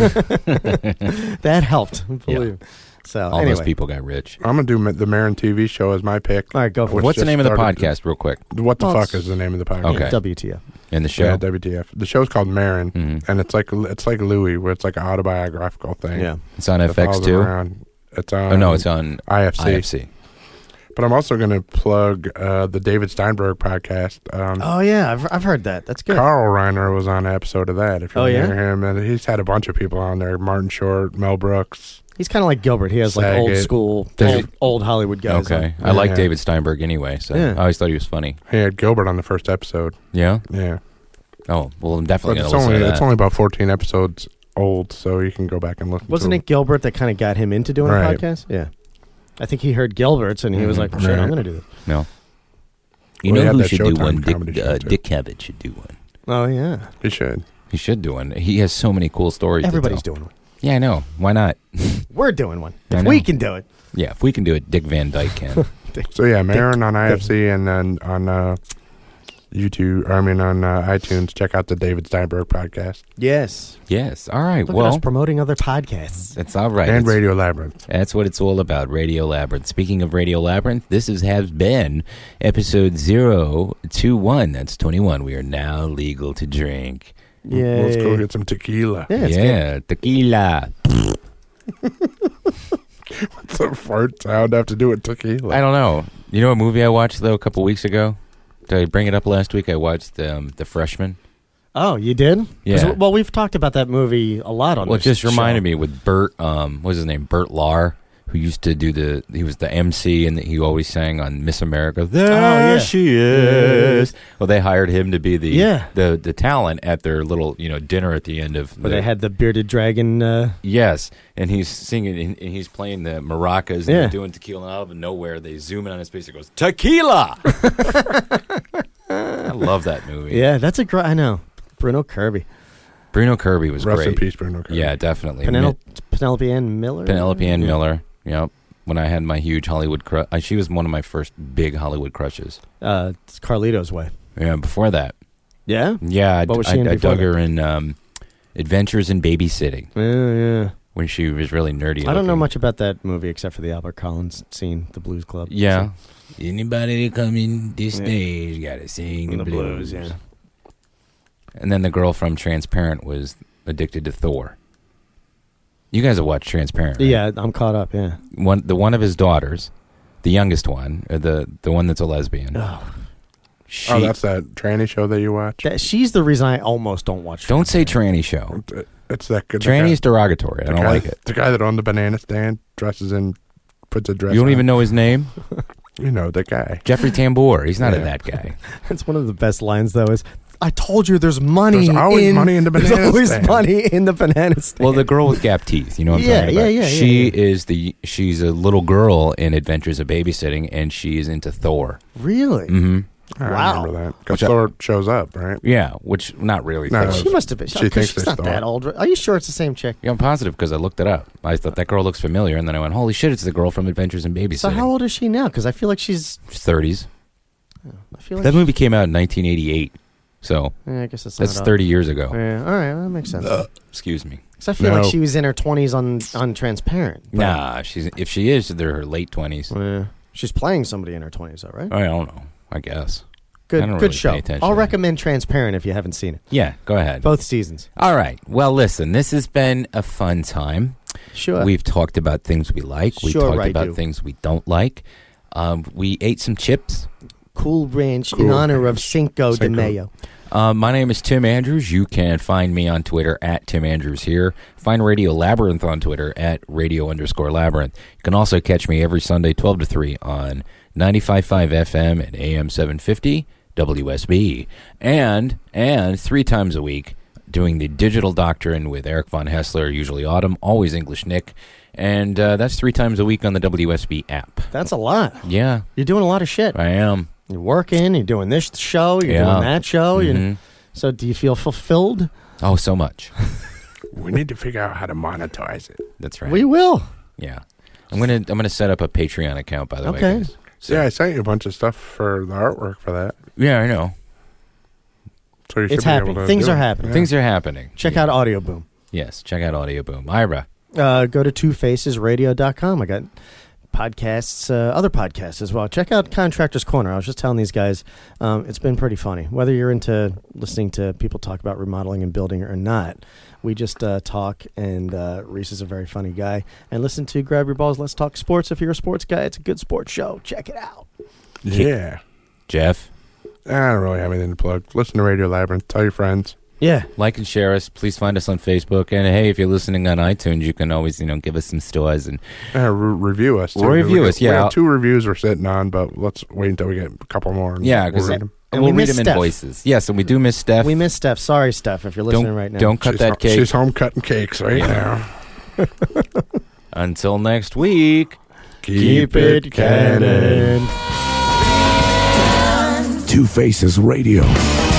That helped, believe. So All anyway. those people got rich. I'm going to do ma- the Marin T V show as my pick. All right, go for it. which What's the just name of the started- podcast, real quick? What the Well, fuck it's- is the name of the podcast? Okay. W T F. And the show? Yeah, W T F. The show's called Marin, Mhm. and it's like it's like Louis, where it's like an autobiographical thing. Yeah. It's on That F X follows too? him around. It's on. Oh, no, it's on I F C. I F C. But I'm also going to plug uh, the David Steinberg podcast. Um, Oh yeah, I've I've heard that. That's good. Carl Reiner was on an episode of that. If you Oh, yeah? hear him, and he's had a bunch of people on there: Martin Short, Mel Brooks. He's kind of like Gilbert. He has like old Saget. school, Does old, he- old Hollywood guys. Okay. on. I like Yeah. David Steinberg anyway, so Yeah. I always thought he was funny. He had Gilbert on the first episode. Yeah? Yeah, Oh, well, I'm but definitely it's going to listen only to that. it's only about fourteen episodes old, so you can go back and listen. Wasn't to it Gilbert that kind of got him into doing Right. a podcast? Yeah. I think he heard Gilbert's and he was Mhm. like, "Shit, I'm Right. going to do this." No. You Well, he know had who that should do Showtime one? comedy Dick, show, uh, too. Dick Cavett should do one. Oh yeah, He should. He should do one. He has so many cool stories. everybody's to tell. doing one. Yeah, I know. Why not? We're doing one. I If know. we can do it. Yeah, if we can do it, Dick Van Dyke can. So yeah, Marin on I F C and then on uh, YouTube. I mean on uh, iTunes. Check out the David Steinberg podcast Yes. Yes. All right. Look well, at us promoting other podcasts. that's all right. and It's- Radio Labyrinth. That's what it's all about, Radio Labyrinth. Speaking of Radio Labyrinth, this is, has been episode zero two one. That's twenty-one. We are now legal to drink. Yeah. Let's go get some tequila. Yeah, it's yeah, tequila. What's the fart sound have to do with tequila? I don't know. You know a movie I watched, though, a couple weeks ago? Did I bring it up last week? I watched um, The Freshman. Oh, you did? 'Cause, Yeah. Well, we've talked about that movie a lot on Well, it this just reminded show. me with Bert, um, what was his name? Bert Lahr, who used to do the, he was the M C and he always sang on Miss America. There yeah. she is. Well, they hired him to be the, Yeah. the the talent at their little, you know, dinner at the end of. Where the, they had the bearded dragon. Uh, Yes, and he's singing and and he's playing the maracas and Yeah. they're doing tequila, and out of nowhere they zoom in on his face and goes, tequila! I love that movie. yeah, that's a great. I know. Bruno Kirby. Bruno Kirby was Rest great. in peace, Bruno Kirby. Yeah, definitely. Penelope, Penelope Ann Miller. Penelope Ann Yeah. Miller. Yep. When I had my huge Hollywood crush, she was one of my first big Hollywood crushes. Uh, it's Carlito's Way. Yeah, before that. Yeah? Yeah, I, What was I, she in I before dug that? her in um, Adventures in Babysitting Yeah, yeah. when she was really nerdy. I don't know looking. much about that movie except for the Albert Collins scene, the Blues Club. Yeah. Anybody that come in this Yeah. stage gotta sing the, The blues. blues, yeah. And then the girl from Transparent was addicted to Thor. You guys have watched Transparent, right? Yeah, I'm caught up, yeah. One, the one of his daughters, the youngest one, or the the one that's a lesbian. Oh. She, Oh, that's that tranny show that you watch. That, she's the reason I almost don't watch don't say tranny show. It's that good. Tranny is the derogatory. I guy, don't like it. The guy that owned the banana stand dresses in, puts a dress. You don't on. even know his name? You know the guy. Jeffrey Tambor. He's not Yeah. in that guy. That's one of the best lines, though, is, I told you there's money There's always in... money in the banana There's always stand. money in the banana stand. Well, the girl with gap teeth. You know what I'm Yeah, talking yeah, about? yeah, yeah, She yeah. is the. She's a little girl in Adventures of Babysitting, and she is into Thor. Really? Mm-hmm. I Wow. remember that. Because Which I- Thor shows up, right? Yeah, which not really. No, Thor. She must have been. She She thinks she's it's not Thor. that old. Are you sure it's the same chick? Yeah, I'm positive because I looked it up. I thought that girl looks familiar, and then I went, "Holy shit, it's the girl from Adventures in Babysitting." So how old is she now? Because I feel like she's... thirties. I feel like That she- movie came out in nineteen eighty-eight, so Yeah, I guess it's that's not thirty old. years ago. Yeah, all right, that makes sense. Excuse me. Because I feel No. like she was in her twenties on, on Transparent. but- Nah, she's if she is, they're her late twenties. Yeah. She's playing somebody in her twenties, though, right? I don't know. I guess. Good, I don't good really show. pay attention I'll to that. recommend Transparent if you haven't seen it. Yeah, go ahead. Both seasons. All right. Well, listen, this has been a fun time. Sure. We've talked about things we like. We've Sure, talked I about do. things we don't like. Um, we ate some chips. Cool Ranch in Cool honor of Ranch. Cinco de Cinco. Mayo. Uh, my name is Tim Andrews. You can find me on Twitter at Tim Andrews here. Find Radio Labyrinth on Twitter at radio underscore labyrinth. You can also catch me every Sunday, twelve to three on ninety-five point five F M and A M seven fifty W S B. And, and three times a week doing the Digital Doctrine with Eric Von Hessler, usually Autumn, always English Nick. And uh, that's three times a week on the W S B app. That's a lot. Yeah, You're doing a lot of shit. I am. You're working, you're doing this show, you're Yeah. doing that show. you Mhm. So do you feel fulfilled? Oh, so much. We need to figure out how to monetize it. That's right. We will. Yeah. I'm gonna I'm gonna set up a Patreon account, by the way. Okay. guys. So, yeah, I sent you a bunch of stuff for the artwork for that. Yeah, I know. So you should It's be happening. able to Things do are it. happening. Yeah. Things are happening. Check Yeah. out Audio Boom. Yes, check out Audio Boom. Ira. Uh, go to two faces radio dot com. I got podcasts, uh, other podcasts as well. Check out Contractor's Corner. I was just telling these guys, um, it's been pretty funny. Whether you're into listening to people talk about remodeling and building or not, we just uh, talk, and uh, Reese is a very funny guy. And listen to Grab Your Balls, Let's Talk Sports. If you're a sports guy, it's a good sports show. Check it out. Yeah. Jeff. I don't really have anything to plug. Listen to Radio Labyrinth. Tell your friends. Yeah. Like and share us. Please find us on Facebook. And hey, if you're listening on iTunes, you can always, you know, give us some stars and Uh, re- review us. too. Review We us, got- We yeah. have two reviews we're sitting on, but let's wait until we get a couple more. and yeah, we'll because read 'em. And we'll we read miss them in Steph. voices. Yes, and we do miss Steph. We miss Steph. Sorry, Steph, if you're listening don't, right now. Don't cut She's that ho- cake. She's home cutting cakes right Yeah. now. Until next week. Keep it canon. Two Faces Radio.